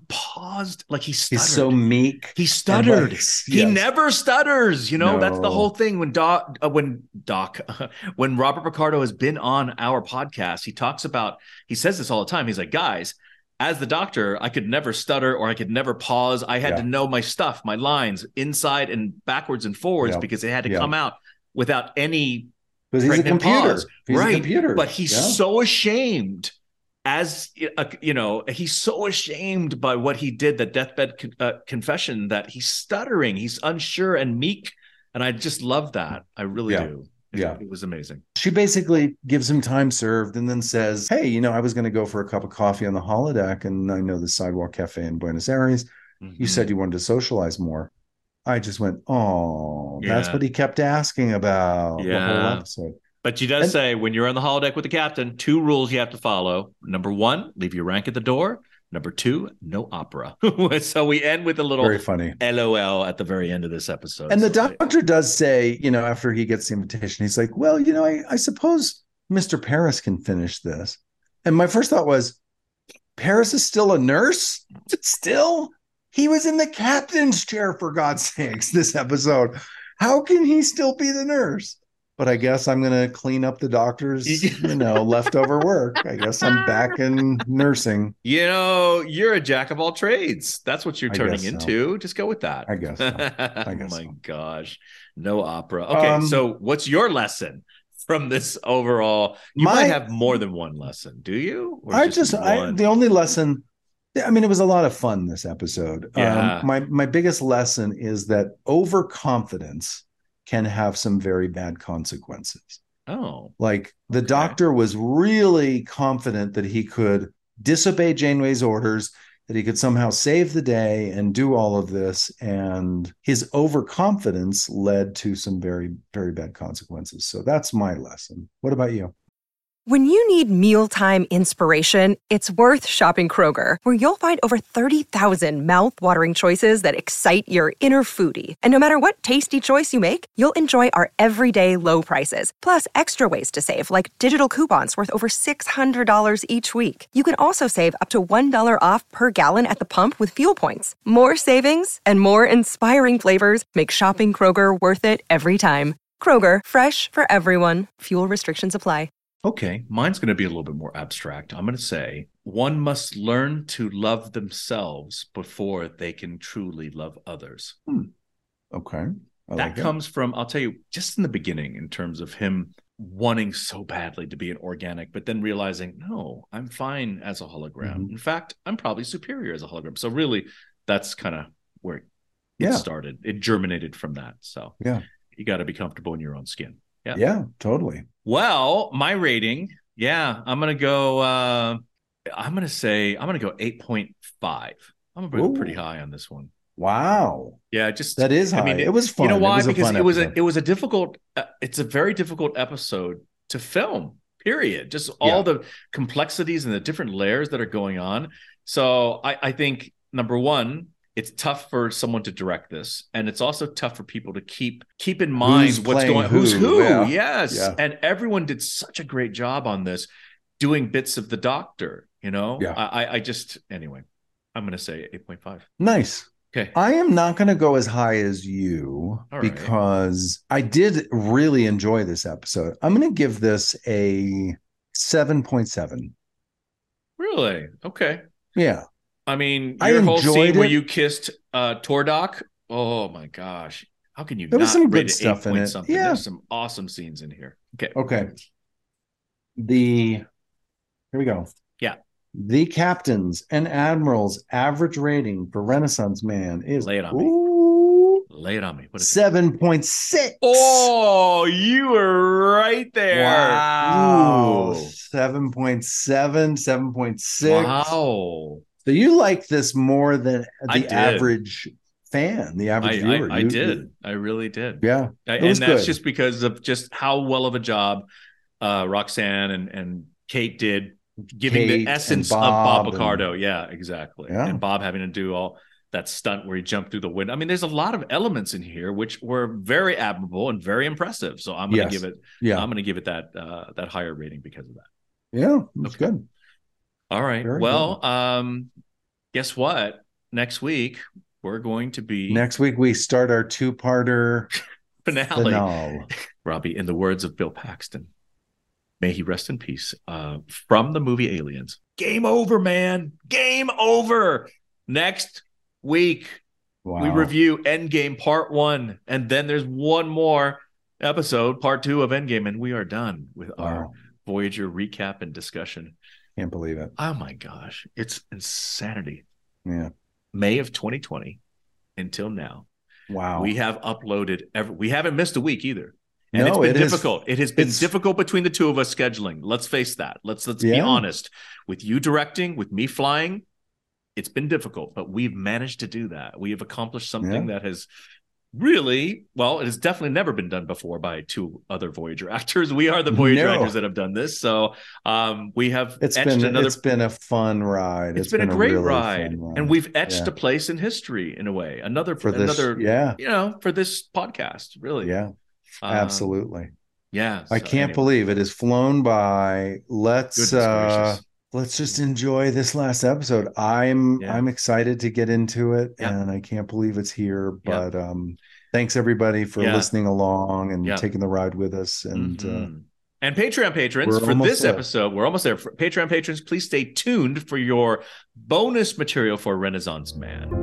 S2: paused, like he stuttered.
S1: He's so meek.
S2: He stuttered.
S1: Like,
S2: he
S1: yes.
S2: never stutters. You know,
S1: No.
S2: that's the whole thing. When Doc, uh, when Doc, when Robert Picardo has been on our podcast, he talks about, he says this all the time. He's like, guys, as the doctor, I could never stutter or I could never pause. I had
S1: Yeah.
S2: to know my stuff, my lines inside and backwards and forwards
S1: Yeah.
S2: because it had to
S1: Yeah.
S2: come out without any
S1: Because he's a
S2: pregnant
S1: computer.
S2: pause.
S1: He's
S2: right.
S1: a computer.
S2: But he's
S1: Yeah.
S2: so ashamed as, uh, you know, he's so ashamed by what he did, that deathbed con- uh, confession, that he's stuttering, he's unsure and meek. And I just love that. I really
S1: Yeah.
S2: do. It,
S1: Yeah.
S2: it was amazing.
S1: She basically gives him time served and then says, hey, you know, I was going to go for a cup of coffee on the holodeck, and I know the Sidewalk Cafe in Buenos Aires.
S2: Mm-hmm.
S1: You said you wanted to socialize more. I just went, oh, that's
S2: Yeah.
S1: what he kept asking about the
S2: Yeah.
S1: whole episode.
S2: But she does
S1: And-
S2: say, when you're on the holodeck with the captain, two rules you have to follow. Number one, leave your rank at the door. Number two, no opera. So we end with a little
S1: Very funny.
S2: L O L at the very end of this episode.
S1: And the
S2: So,
S1: doctor does say, you know, after he gets the invitation, he's like, well, you know, I, I suppose Mister Paris can finish this. And my first thought was, Paris is still a nurse? Still? He was in the captain's chair, for God's sakes, this episode. How can he still be the nurse? But I guess I'm going to clean up the doctor's, you know, leftover work. I guess I'm back in nursing.
S2: you know, you're a jack of all trades. That's what you're
S1: I
S2: turning
S1: guess so.
S2: into. Just go with that.
S1: I guess so. I guess
S2: oh my
S1: so.
S2: gosh. No opera. Okay.
S1: Um,
S2: so what's your lesson from this overall? You
S1: My-
S2: might have more than one lesson. Do you? Or
S1: I just, I,
S2: one?
S1: the only lesson, I mean, it was a lot of fun this episode.
S2: Yeah.
S1: Um, my, my biggest lesson is that overconfidence can have some very bad consequences.
S2: Oh,
S1: Like the
S2: Okay.
S1: doctor was really confident that he could disobey Janeway's orders, that he could somehow save the day and do all of this. And his overconfidence led to some very, very bad consequences. So that's my lesson. What about you?
S3: When you need mealtime inspiration, it's worth shopping Kroger, where you'll find over thirty thousand mouthwatering choices that excite your inner foodie. And no matter what tasty choice you make, you'll enjoy our everyday low prices, plus extra ways to save, like digital coupons worth over six hundred dollars each week. You can also save up to one dollar off per gallon at the pump with fuel points. More savings and more inspiring flavors make shopping Kroger worth it every time. Kroger, fresh for everyone. Fuel restrictions apply.
S2: okay. Mine's going to be a little bit more abstract. I'm going to say one must learn to love themselves before they can truly love others.
S1: Okay. I
S2: that
S1: like it.
S2: comes from, I'll tell you, just in the beginning, in terms of him wanting so badly to be an organic, but then realizing, no, I'm fine as a hologram.
S1: Mhm.
S2: In fact, I'm probably superior as a hologram. So really, that's kind of where it
S1: Yeah.
S2: started. It germinated from that. So
S1: Yeah.
S2: you got to be comfortable in your own skin. Yeah.
S1: Yeah, totally.
S2: Well, my rating, yeah, I'm gonna go. Uh, I'm gonna say I'm gonna go eight point five. I'm gonna go
S1: Ooh.
S2: pretty high on this one.
S1: Wow.
S2: Yeah, just
S1: That is high.
S2: I mean,
S1: it was fun.
S2: You know why?
S1: It was a
S2: because
S1: fun
S2: it was a
S1: episode.
S2: it was a difficult. Uh, it's a very difficult episode to film. Period. Just all
S1: Yeah.
S2: the complexities and the different layers that are going on. So I, I think number one, it's tough for someone to direct this, and it's also tough for people to keep keep in mind
S1: Who's
S2: what's
S1: playing
S2: going. Who's
S1: who,
S2: who?
S1: yeah.
S2: Yes,
S1: Yeah.
S2: and everyone did such a great job on this, doing bits of the Doctor. You know,
S1: Yeah.
S2: I, I I just anyway, I'm going to say eight point five.
S1: Nice.
S2: Okay.
S1: I am not going to go as high as you
S2: All right.
S1: because I did really enjoy this episode. I'm going to give this a seven point seven.
S2: Really? Okay.
S1: Yeah.
S2: I mean,
S1: I
S2: your whole
S1: enjoyed
S2: scene where
S1: it.
S2: you kissed uh, Tordok. Oh my gosh! How can you
S1: There
S2: not
S1: was some
S2: rate
S1: good
S2: it
S1: stuff
S2: eight
S1: in
S2: point
S1: it.
S2: something?
S1: Yeah.
S2: There's some awesome scenes in here. Okay.
S1: Okay. The here we go.
S2: Yeah.
S1: The captain's and admiral's average rating for Renaissance Man is
S2: Lay it on me.
S1: ooh,
S2: Lay it on me. What is it?
S1: seven point six.
S2: Oh, you were right there.
S1: Wow.
S2: Ooh.
S1: seven point seven, seven point six.
S2: Wow.
S1: So you like this more than
S2: I
S1: the
S2: did.
S1: average fan, the
S2: I,
S1: average viewer.
S2: I, I
S1: You-
S2: did. I really did.
S1: Yeah.
S2: I-
S1: it was
S2: and that's
S1: good.
S2: just because of just how well of a job uh, Roxanne and, and Kate did giving
S1: Kate
S2: the essence
S1: and
S2: of Bob
S1: Bob
S2: Picardo. Yeah, exactly.
S1: Yeah.
S2: And Bob having to do all that stunt where he jumped through the window. I mean, there's a lot of elements in here which were very admirable and very impressive. So I'm going to
S1: Yes.
S2: give it.
S1: Yeah.
S2: I'm going to give it that uh, that higher rating because of that.
S1: Yeah. It's
S2: Okay.
S1: good.
S2: All right.
S1: Very
S2: well, um, guess what? next week we're going to be
S1: next week we start our two-parter
S2: finale.
S1: finale.
S2: Robbie, in the words of Bill Paxton, may he rest in peace, uh, from the movie Aliens. Game over, man. Game over. Next week,
S1: Wow.
S2: we review Endgame Part One, and then there's one more episode, Part Two of Endgame, and we are done with
S1: Wow.
S2: our Voyager recap and discussion.
S1: Can't believe it.
S2: Oh my gosh, it's insanity.
S1: Yeah.
S2: May of twenty twenty until now.
S1: Wow.
S2: We have uploaded every, we haven't missed a week either. And
S1: No,
S2: it's been
S1: it is-
S2: difficult. It has been
S1: it's-
S2: difficult between the two of us scheduling. Let's face that. Let's let's be
S1: Yeah.
S2: honest. With you directing, with me flying, it's been difficult, but we've managed to do that. We have accomplished something
S1: Yeah.
S2: that has really, well, it has definitely never been done before by two other Voyager actors. We are the Voyager
S1: No.
S2: actors that have done this. So um, we have
S1: It's
S2: etched
S1: been
S2: another
S1: it's been a fun ride.
S2: it's been, a great
S1: really
S2: ride.
S1: fun ride.
S2: And we've etched
S1: Yeah.
S2: a place in history in a way. Another
S1: for this.
S2: another
S1: Yeah.
S2: you know, for this podcast, really.
S1: Yeah.
S2: Um,
S1: Absolutely.
S2: Yeah.
S1: I
S2: so
S1: can't
S2: anyway.
S1: believe it has flown by. Let's
S2: Goodness
S1: uh
S2: gracious.
S1: let's just enjoy this last episode. I'm
S2: Yeah.
S1: I'm excited to get into it,
S2: Yeah.
S1: and I can't believe it's here.
S2: Yeah.
S1: But um thanks everybody for
S2: Yeah.
S1: listening along and
S2: Yeah.
S1: taking the ride with us. And uh
S2: Mhm. And Patreon patrons,
S1: We're
S2: for
S1: almost
S2: this
S1: there.
S2: episode, we're almost there. For Patreon patrons, please stay tuned for your bonus material for Renaissance Man.